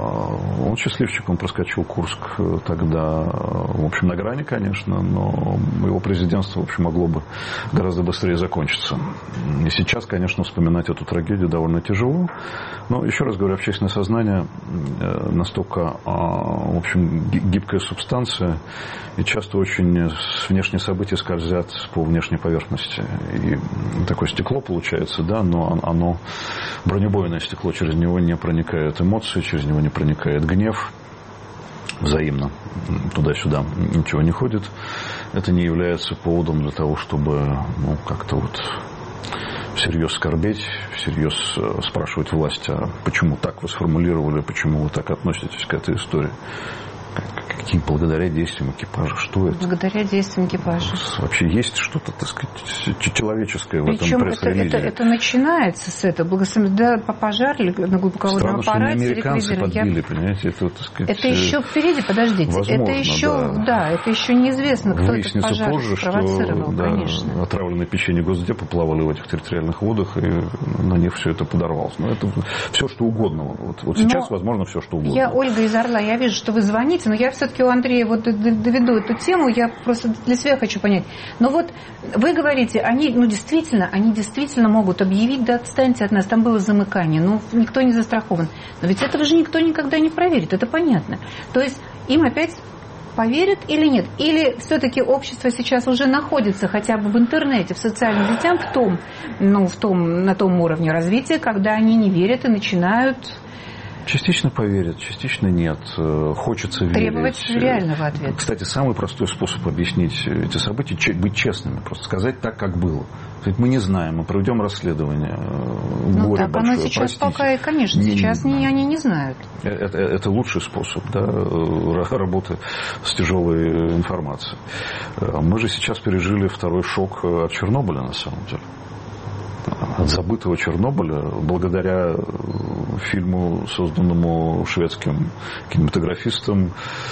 Он счастливчик, он проскочил Курск тогда, в общем, на грани, конечно, но его президентство, в общем, могло бы гораздо быстрее закончиться. И сейчас, конечно, вспоминать эту трагедию довольно тяжело, но, еще раз говорю, общественное сознание настолько, в общем, гибкая субстанция, и часто очень внешние события скользят по внешней поверхности. И такое стекло получается, да, но оно, бронебойное стекло, через него не проникают эмоции, через него не проникает гнев взаимно. Туда-сюда ничего не ходит. Это не является поводом для того, чтобы, ну, как-то вот всерьез скорбеть, всерьез спрашивать власть, а почему так вы сформулировали, почему вы так относитесь к этой истории. Какие благодаря действиям экипажа? Что это? Благодаря действиям экипажа. Вообще есть что-то, так сказать, человеческое в Причем этом пресс-релизе? Это, это, это начинается с этого. Благословен... Да, пожар на глубоководном аппарате. Странно, что не американцы подбили, Я... понимаете? Это, так сказать, это еще впереди, подождите. Возможно, это еще, да. да, это еще неизвестно, кто Выяснится этот пожар позже, спровоцировал, что, конечно. Да, отравленные печенье Госдепа плавали в этих территориальных водах, и на них все это подорвалось. Но это все, что угодно. Вот, вот сейчас, но возможно, все, что угодно. Я, Ольга из Орла, я вижу, что вы звоните, но я все-таки у Андрея вот доведу эту тему, я просто для себя хочу понять. Но вот вы говорите, они, ну, действительно, они действительно могут объявить, да, отстаньте от нас, там было замыкание, ну, никто не застрахован. Но ведь этого же никто никогда не проверит, это понятно. То есть им опять поверят или нет? Или все-таки общество сейчас уже находится хотя бы в интернете, в социальных сетях, в том, ну, в том, на том уровне развития, когда они не верят и начинают... Частично поверят, частично нет. Хочется верить. Требовать реального ответа. Кстати, самый простой способ объяснить эти события – быть честными. Просто сказать так, как было. Мы не знаем, мы проведем расследование. Ну Горе так большое, оно сейчас простите. пока, и, конечно, не, сейчас не, они не знают. Это, это лучший способ, да, работы с тяжелой информацией. Мы же сейчас пережили второй шок от Чернобыля, на самом деле. От забытого Чернобыля, благодаря фильму, созданному шведским кинематографистом,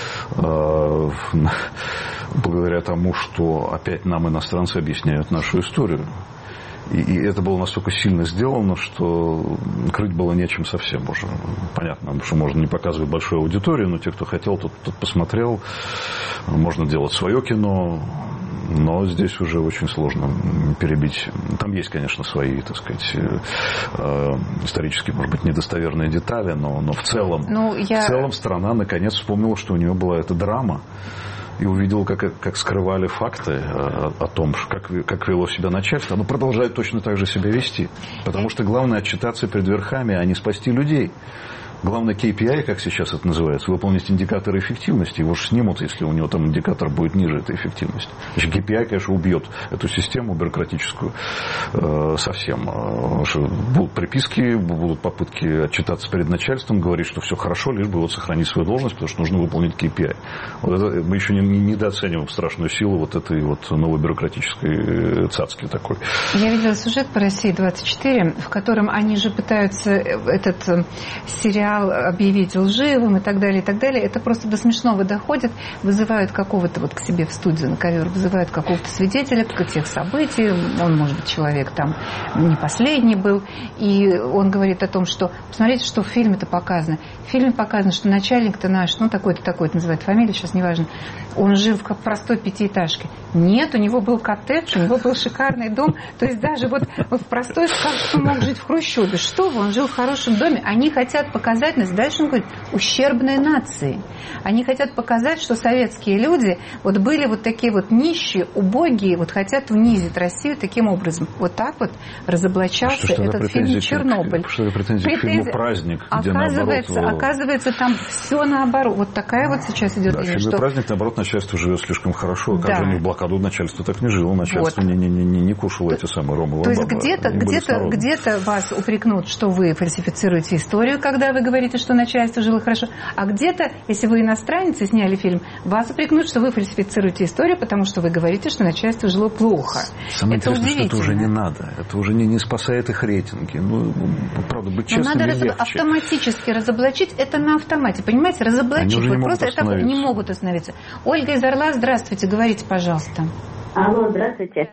благодаря тому, что опять нам иностранцы объясняют нашу историю. И, и это было настолько сильно сделано, что крыть было нечем совсем уже. Понятно, потому что можно не показывать большую аудиторию, но те, кто хотел, тот, тот посмотрел. Можно делать свое кино. Но здесь уже очень сложно перебить. Там есть, конечно, свои, так сказать, исторические, может быть, недостоверные детали, но, но в целом, ну, я... в целом страна наконец вспомнила, что у нее была эта драма, и увидела, как, как скрывали факты о, о том, как, как вело себя начальство. Оно продолжает точно так же себя вести. Потому что главное отчитаться перед верхами, а не спасти людей. Главное кей пи ай, как сейчас это называется, выполнить индикаторы эффективности. Его же снимут, если у него там индикатор будет ниже этой эффективности. Значит, кей пи ай, конечно, убьет эту систему бюрократическую э, совсем. Что будут приписки, будут попытки отчитаться перед начальством, говорить, что все хорошо, лишь бы вот сохранить свою должность, потому что нужно выполнить кей пи ай. Вот это, мы еще не, не недооцениваем страшную силу вот этой вот новой бюрократической цацки такой. Я видела сюжет по России двадцать четыре, в котором они же пытаются этот сериал объявить лживым и так далее, и так далее. Это просто до смешного доходит. Вызывают какого-то вот к себе в студию на ковер, вызывают какого-то свидетеля тех событий. Он, может быть, человек там не последний был. И он говорит о том, что посмотрите, что в фильме-то показано. В фильме показано, что начальник-то наш, ну, такой-то, такой-то, называет фамилию, сейчас неважно. он жил в простой пятиэтажке. Нет, у него был коттедж, у него был шикарный дом. То есть даже вот в простой сказке он мог жить в хрущеве. Что вы, он жил в хорошем доме. Они хотят показать нас, дальше он говорит, ущербной нации. Они хотят показать, что советские люди вот были вот такие вот нищие, убогие, вот хотят унизить Россию таким образом. Вот так вот разоблачался что, этот фильм «Чернобыль». Что это претензии к фильму «Праздник», где оказывается, наоборот... Оказывается, там все наоборот. Вот такая вот сейчас идет да, линия, что... «Праздник», наоборот, начальство живет слишком хорошо. Как да. же они в блокаду начальство так не жило. Начальство вот. не, не, не, не кушало эти самые ромы. То есть где-то, где-то, где-то вас упрекнут, что вы фальсифицируете историю, когда вы говорите, что начальство жило хорошо. А где-то, если вы иностранец и сняли фильм, вас упрекнут, что вы фальсифицируете историю, потому что вы говорите, что начальство жило плохо. Самое это интересное, удивительно. Что это уже не надо. Это уже не, не спасает их рейтинги. Ну, правда, быть честным надо легче. Автоматически разоблачить. Это на автомате. Понимаете, разоблачить. Вот просто это не могут остановиться. Ольга из Орла, здравствуйте. Говорите, пожалуйста. Алло, здравствуйте.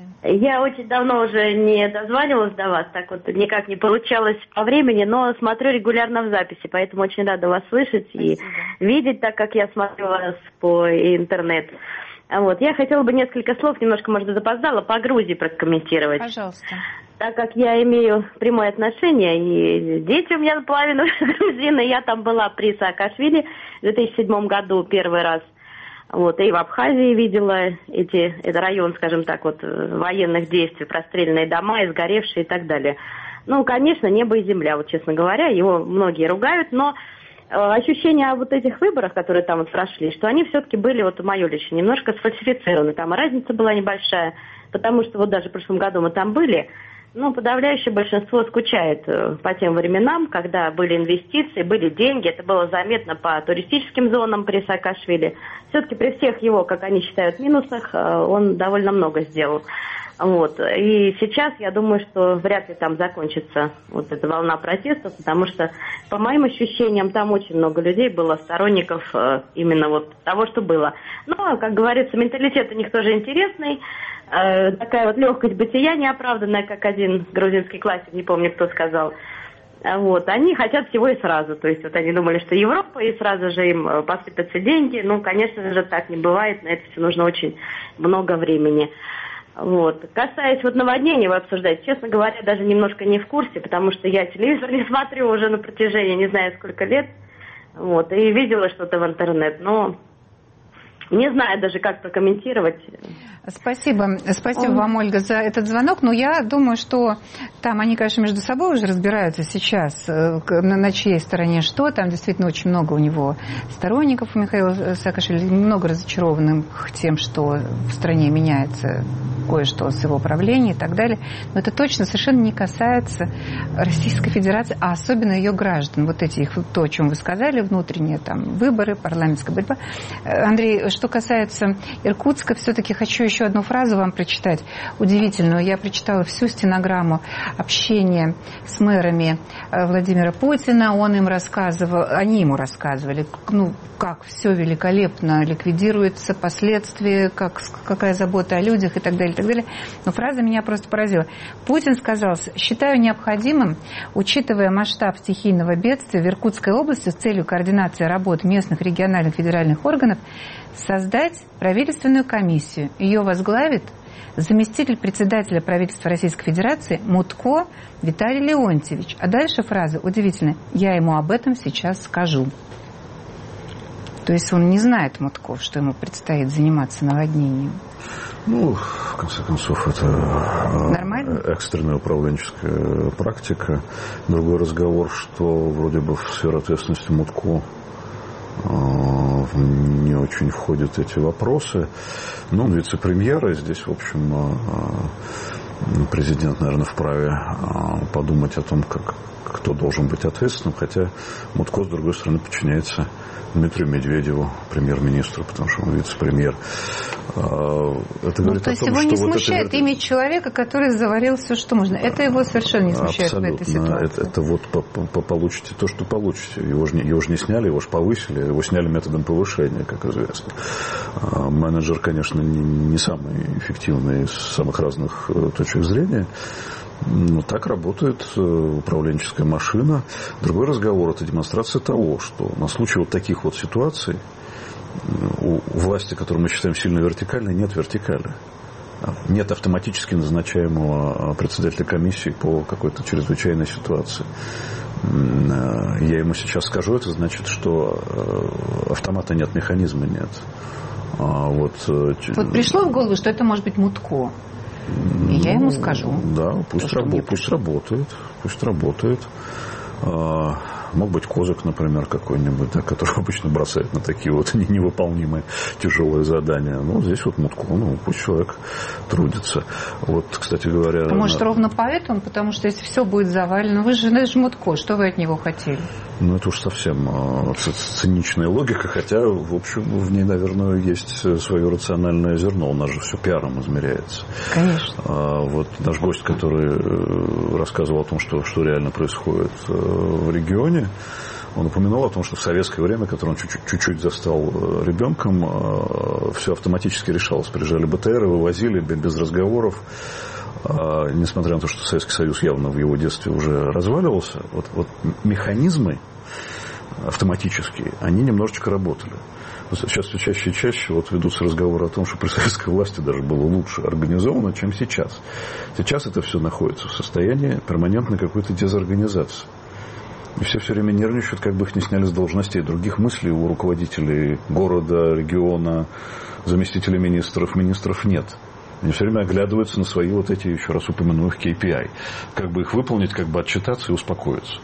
Я очень давно уже не дозванивалась до вас, так вот никак не получалось по времени, но смотрю регулярно в записи, поэтому очень рада вас слышать и Спасибо. видеть, так как я смотрю вас по интернету. Вот. Я хотела бы несколько слов, немножко, может, запоздала, по Грузии прокомментировать. Пожалуйста. Так как я имею прямое отношение, и дети у меня наполовину грузины, я там была при Саакашвили в две тысячи седьмом году первый раз. Вот, и в Абхазии видела эти, это район, скажем так, вот, военных действий, простреленные дома, изгоревшие и так далее. Ну, конечно, небо и земля, вот, честно говоря, его многие ругают, но э, ощущение о вот этих выборах, которые там вот прошли, что они все-таки были, вот мое лично, немножко сфальсифицированы. Там разница была небольшая, потому что вот даже в прошлом году мы там были, ну, подавляющее большинство скучает по тем временам, когда были инвестиции, были деньги. Это было заметно по туристическим зонам при Саакашвили. Все-таки при всех его, как они считают, минусах, он довольно много сделал. Вот. И сейчас я думаю, что вряд ли там закончится вот эта волна протестов, потому что, по моим ощущениям, там очень много людей было, сторонников именно вот того, что было. Но, как говорится, менталитет у них тоже интересный. Такая вот легкость бытия неоправданная, как один грузинский классик, не помню, кто сказал. Вот. Они хотят всего и сразу. То есть вот они думали, что Европа, и сразу же им посыпятся деньги. Ну, конечно же, так не бывает. На это все нужно очень много времени. Вот. Касаясь вот наводнений, вы обсуждаете, честно говоря, даже немножко не в курсе, потому что я телевизор не смотрю уже на протяжении не знаю сколько лет. Вот. И видела что-то в интернет, но... Не знаю даже, как прокомментировать. Спасибо. Спасибо вам, Ольга, за этот звонок. Но я думаю, что там они, конечно, между собой уже разбираются сейчас, на, на чьей стороне что. Там действительно очень много у него сторонников, у Михаила Саакашвили, много разочарованных тем, что в стране меняется кое-что с его правлением и так далее. Но это точно совершенно не касается Российской Федерации, а особенно ее граждан. Вот эти, то, о чем вы сказали, внутренние там выборы, парламентская борьба. Андрей, что касается Иркутска, все-таки хочу еще одну фразу вам прочитать, удивительную. Я прочитала всю стенограмму общения с мэрами Владимира Путина. Он им рассказывал, они ему рассказывали, ну, как все великолепно ликвидируется, последствия, как, какая забота о людях и так далее, и так далее. Но фраза меня просто поразила. Путин сказал: считаю необходимым, учитывая масштаб стихийного бедствия в Иркутской области с целью координации работ местных, региональных, федеральных органов, создать правительственную комиссию. Ее возглавит заместитель председателя правительства Российской Федерации Мутко Виталий Леонтьевич. А дальше фраза удивительная. Я ему об этом сейчас скажу. То есть он не знает, Мутков, что ему предстоит заниматься наводнением. Ну, в конце концов, это нормально? Экстренная управленческая практика. Другой разговор, что вроде бы в сферу ответственности Мутко не очень входят эти вопросы. Ну, вице-премьеры здесь, в общем, президент, наверное, вправе подумать о том, как, кто должен быть ответственным, хотя Мутко, с другой стороны, подчиняется Дмитрию Медведеву, премьер-министру, потому что он вице-премьер. Это говорит ну, то о есть том, его что не вот смущает это... имя человека, который заварил все, что можно. Это его совершенно не смущает. Абсолютно. В этой ситуации. Это, это вот по, по, получите то, что получите. Его же, не, его же не сняли, его же повысили, его сняли методом повышения, как известно. Менеджер, конечно, не, не самый эффективный с самых разных точек зрения. Но так работает управленческая машина. Другой разговор – это демонстрация того, что на случай вот таких вот ситуаций у власти, которую мы считаем сильно вертикальной, нет вертикали. Нет автоматически назначаемого председателя комиссии по какой-то чрезвычайной ситуации. Я ему сейчас скажу, это значит, что автомата нет, механизма нет. Вот, вот пришло в голову, что это может быть Мутко. И я ему скажу. Да, пусть, раб, пусть работает. Пусть работает. Мог быть Козак, например, какой-нибудь, да, который обычно бросает на такие вот невыполнимые тяжелые задания. Ну, здесь вот Мутко, ну, пусть человек трудится. Вот, кстати говоря... А может, на... ровно поэтому? Потому что если все будет завалено, вы же, это же Мутко, что вы от него хотели? Ну, это уж совсем э, циничная логика, хотя, в общем, в ней, наверное, есть свое рациональное зерно. У нас же все пиаром измеряется. Конечно. А, вот наш гость, который рассказывал о том, что, что реально происходит в регионе, он упомянул о том, что в советское время, которое он чуть-чуть, чуть-чуть застал ребенком, все автоматически решалось. Приезжали БТРы, вывозили без разговоров. Несмотря на то, что Советский Союз явно в его детстве уже разваливался, вот, вот механизмы автоматические, они немножечко работали. Сейчас все чаще и чаще вот ведутся разговоры о том, что при советской власти даже было лучше организовано, чем сейчас. Сейчас это все находится в состоянии перманентной какой-то дезорганизации. И все все время нервничают, как бы их не сняли с должностей. Других мыслей у руководителей города, региона, заместителей министров, министров нет. Они все время оглядываются на свои вот эти, еще раз упомяну их, кей пи ай. Как бы их выполнить, как бы отчитаться и успокоиться.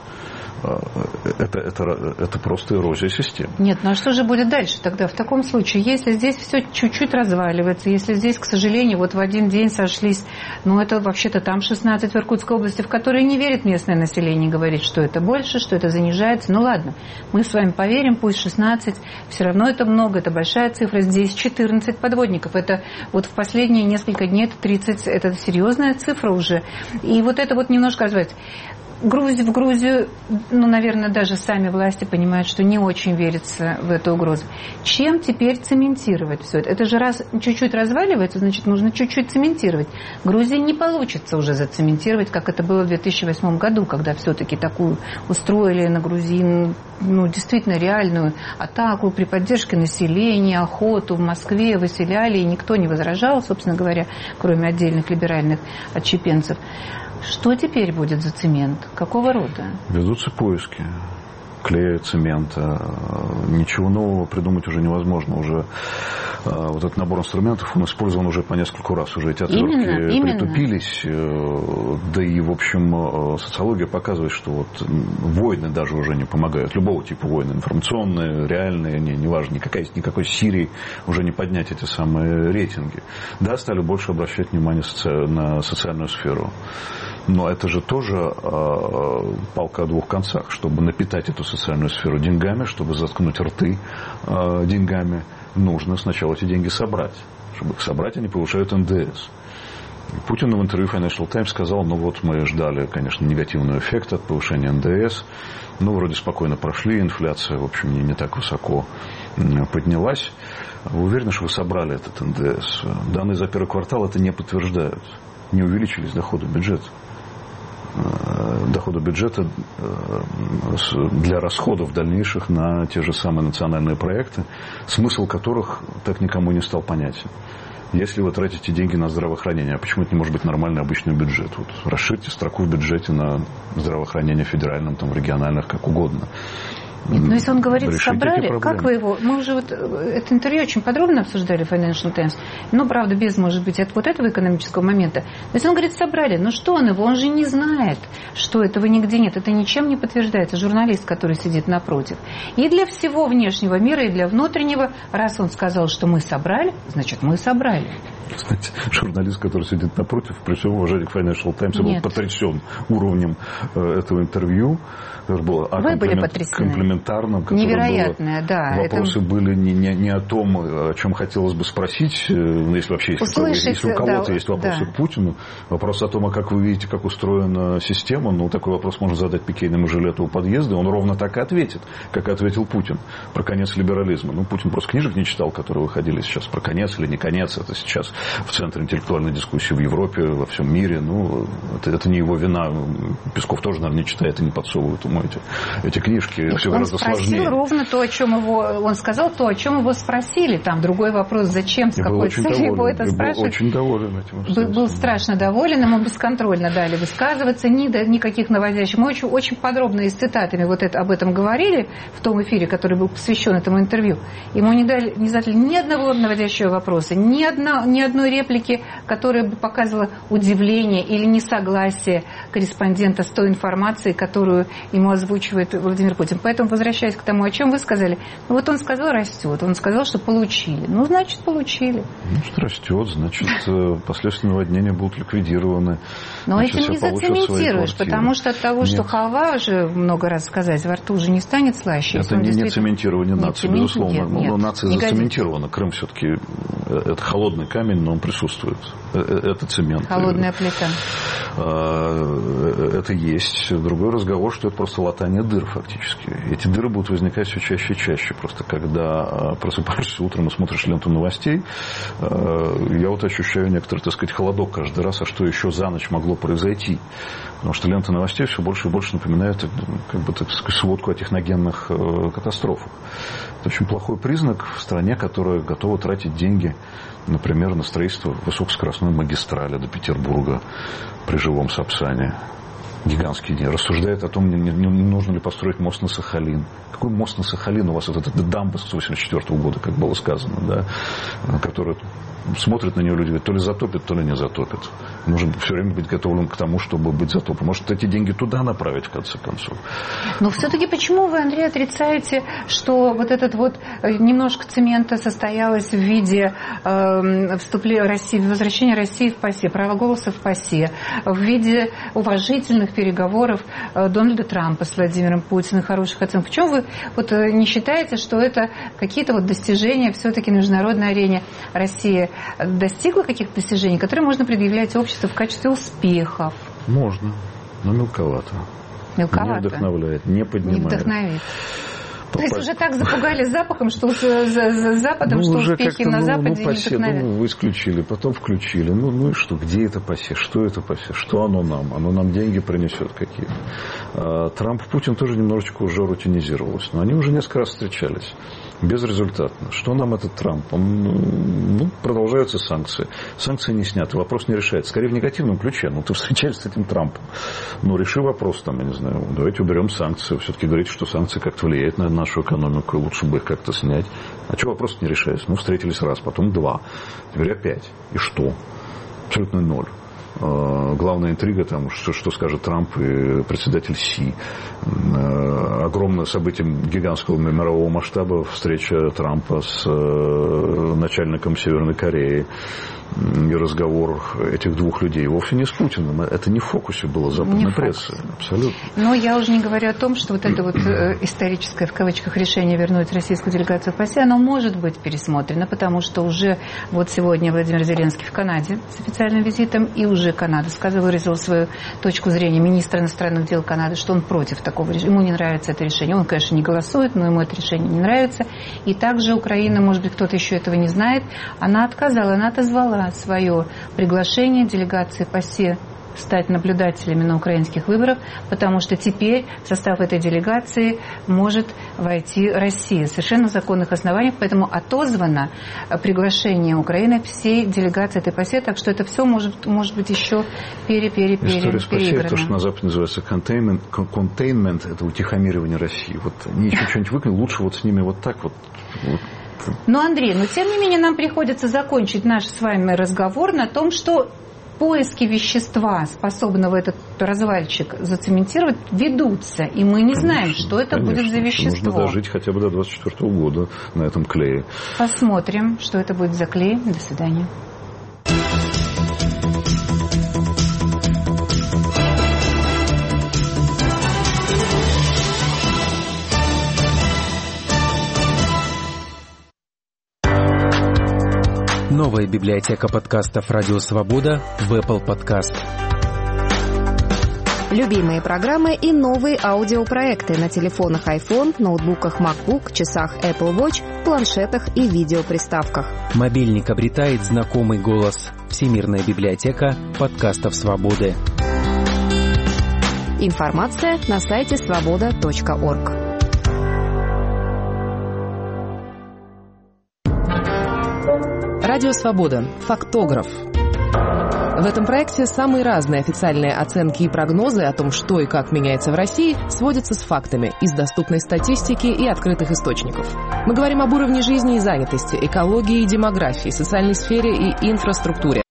Это, это, это просто эрозия системы. Нет, ну а что же будет дальше тогда? В таком случае, если здесь все чуть-чуть разваливается, если здесь, к сожалению, вот в один день сошлись, ну это вообще-то там шестнадцать в Иркутской области, в которые не верит местное население, говорит, что это больше, что это занижается. Ну ладно, мы с вами поверим, пусть шестнадцать, все равно это много, это большая цифра. Здесь четырнадцать подводников. Это вот в последние несколько дней это тридцать, это серьезная цифра уже. И вот это вот немножко развивается. Грузию, в Грузию, ну, наверное, даже сами власти понимают, что не очень верится в эту угрозу. Чем теперь цементировать все это? Это же раз чуть-чуть разваливается, значит, нужно чуть-чуть цементировать. Грузии не получится уже зацементировать, как это было в две тысячи восьмом году, когда все-таки такую устроили на грузин, ну, действительно реальную атаку при поддержке населения, охоту в Москве, выселяли, и никто не возражал, собственно говоря, кроме отдельных либеральных отщепенцев. Что теперь будет за цемент? Какого рода? Ведутся поиски. Клея, цемента. Ничего нового придумать уже невозможно. Уже вот этот набор инструментов, он использован уже по нескольку раз. Уже эти отвертки именно, притупились. Именно. Да и, в общем, социология показывает, что вот войны даже уже не помогают. Любого типа войны. Информационные, реальные, не, неважно, никакой, никакой Сирии уже не поднять эти самые рейтинги. Да, стали больше обращать внимание соци... на социальную сферу. Но это же тоже э, палка о двух концах. Чтобы напитать эту социальную сферу деньгами, чтобы заткнуть рты э, деньгами, нужно сначала эти деньги собрать. Чтобы их собрать, они повышают эн дэ эс. Путин в интервью Financial Times сказал, ну вот мы ждали, конечно, негативный эффект от повышения эн дэ эс. Ну, вроде спокойно прошли, инфляция, в общем, не, не так высоко поднялась. Вы уверены, что вы собрали этот эн дэ эс? Данные за первый квартал это не подтверждают. Не увеличились доходы бюджета. Дохода бюджета для расходов дальнейших на те же самые национальные проекты, смысл которых так никому не стал понятен. Если вы тратите деньги на здравоохранение, а почему это не может быть нормальный обычный бюджет? Вот расширьте строку в бюджете на здравоохранение федеральном, там, региональных, как угодно. Нет, но если он говорит, собрали, как вы его... Мы уже вот это интервью очень подробно обсуждали в Financial Times, но, правда, без, может быть, от вот этого экономического момента. Но если он говорит, собрали, ну что он его? Он же не знает, что этого нигде нет. Это ничем не подтверждается. Журналист, который сидит напротив. И для всего внешнего мира, и для внутреннего, раз он сказал, что мы собрали, значит, мы собрали. Знаете, журналист, который сидит напротив, при всем уважении к Financial Times, был потрясен уровнем этого интервью. Было Вы комплимент, были потрясены. Комплиментарным. Невероятное, было, да. Вопросы это... были не, не, не о том, о чем хотелось бы спросить, если вообще есть, Услышать, если у кого-то да, есть вопросы да. к Путину. Вопрос о том, а как вы видите, как устроена система, ну, такой вопрос можно задать Пикейному Жилету у подъезда, он ровно так и ответит, как и ответил Путин про конец либерализма. Ну, Путин просто книжек не читал, которые выходили сейчас про конец или не конец. Это сейчас в центре интеллектуальной дискуссии в Европе, во всем мире. Ну, это, это не его вина. Песков тоже, наверное, не читает и не подсовывает ему эти, эти книжки. Все он он спросил сложнее. ровно то, о чем его... Он сказал то, о чем его спросили. Там другой вопрос, зачем, с какой целью его это спрашивают. Был очень доволен этим. Был, был страшно доволен, ему бесконтрольно дали высказываться, ни, да, никаких наводящих. Мы очень, очень подробно и с цитатами вот это, об этом говорили в том эфире, который был посвящен этому интервью. Ему не дали, не задали ни одного наводящего вопроса, ни, одна, ни одной реплики, которая бы показывала удивление или несогласие корреспондента с той информацией, которую ему озвучивает Владимир Путин. Поэтому, возвращаясь к тому, о чем вы сказали, ну вот он сказал, растет, он сказал, что получили. Ну, значит, получили. Ну, что растет, значит, последствия наводнения будут ликвидированы. Но значит, этим не зацементируешь, потому что от того, Нет. что халва уже много раз сказать, во рту уже не станет слаще. Это не, не цементирование нации, не безусловно. Нет, нет, но нация не зацементирована. Крым все-таки это холодный камень, но он присутствует. Это цемент. Холодная плита. Это есть. Другой разговор, что это просто латание дыр фактически. Эти дыры будут возникать все чаще и чаще. Просто когда просыпаешься утром и смотришь ленту новостей, я вот ощущаю некоторый, так сказать, холодок каждый раз, а что еще за ночь могло произойти. Потому что лента новостей все больше и больше напоминает, как бы, так сказать, сводку о техногенных катастрофах. Это очень плохой признак в стране, которая готова тратить деньги, например, на строительство высокоскоростной магистрали до Петербурга при живом Сапсане. Гигантский день. Рассуждает о том, не, не, не нужно ли построить мост на Сахалин. Какой мост на Сахалин? У вас вот эта дамба с восемьдесят четвёртого года, как было сказано, да, которая смотрят на нее люди, говорят, то ли затопит, то ли не затопит. Нужно все время быть готовым к тому, чтобы быть затоплен. Может, эти деньги туда направить, в конце концов. Но все-таки почему вы, Андрей, отрицаете, что вот этот вот немножко цемента состоялось в виде э, вступления России, возвращения России в ПАСЕ, права голоса в ПАСЕ, в виде уважительных переговоров Дональда Трампа с Владимиром Путиным, хороших оценок? Почему вы вот не считаете, что это какие-то вот достижения все-таки на международной арене России достигла каких-то достижений, которые можно предъявлять обществу в качестве успехов? Можно, но мелковато. Мелковато? Не вдохновляет, не поднимает. Не вдохновит. То есть уже так запугали запахом, что за, за, за Западом, ну, что уже успехи ну, на Западе ну, не ПАСЕ, вдохновят. Ну, вы исключили, потом включили. Ну, ну и что? Где это ПАСЕ? Что это ПАСЕ? Что оно нам? Оно нам деньги принесет какие? А, Трамп и Путин тоже немножечко уже рутинизировалось. Но они уже несколько раз встречались. Безрезультатно. Что нам этот Трамп? Он, ну, продолжаются санкции. Санкции не сняты. Вопрос не решается. Скорее в негативном ключе. Ну, ты встречаешься с этим Трампом. Ну, реши вопрос там, я не знаю. Давайте уберем санкции. Все-таки говорите, что санкции как-то влияют на нашу экономику. Лучше бы их как-то снять. А что вопрос не решается? Ну, встретились раз, потом два. Теперь опять. И что? Абсолютно ноль. Главная интрига, там, что, что скажет Трамп и председатель Си. Огромное событие гигантского мирового масштаба, встреча Трампа с начальником Северной Кореи и разговор этих двух людей вовсе не с Путиным. Это не в фокусе было западной прессы. Абсолютно. Но я уже не говорю о том, что вот это вот историческое, в кавычках, решение вернуть российскую делегацию в ПАСЕ, оно может быть пересмотрено, потому что уже вот сегодня Владимир Зеленский в Канаде с официальным визитом, и уже Канада сказал, выразил свою точку зрения, министр иностранных дел Канады, что он против такого решения. Ему не нравится это решение. Он, конечно, не голосует, но ему это решение не нравится. И также Украина, может быть, кто-то еще этого не знает, она отказала, она отозвала свое приглашение делегации ПАСЕ стать наблюдателями на украинских выборах, потому что теперь в состав этой делегации может войти Россия. Совершенно на законных основаниях, поэтому отозвано приглашение Украины всей делегации этой ПАСЕ, так что это все может, может быть еще пере-пере-пере История с ПАСЕ, то, что на Западе называется containment, containment, это утихомиривание России. Вот они еще что-нибудь выкинули, лучше вот с ними вот так вот. вот. Ну, Андрей, но тем не менее нам приходится закончить наш с вами разговор на том, что поиски вещества, способного этот развальчик зацементировать, ведутся. И мы не знаем, конечно, что это конечно, будет за вещество. Нужно дожить хотя бы до двадцать четвёртого года на этом клее. Посмотрим, что это будет за клей. До свидания. Новая библиотека подкастов «Радио Свобода» в Apple Podcast. Любимые программы и новые аудиопроекты на телефонах iPhone, ноутбуках MacBook, часах Apple Watch, планшетах и видеоприставках. Мобильник обретает знакомый голос. Всемирная библиотека подкастов «Свободы». Информация на сайте свобода точка орг. Радио «Свобода». Фактограф. В этом проекте самые разные официальные оценки и прогнозы о том, что и как меняется в России, сводятся с фактами из доступной статистики и открытых источников. Мы говорим об уровне жизни и занятости, экологии и демографии, социальной сфере и инфраструктуре.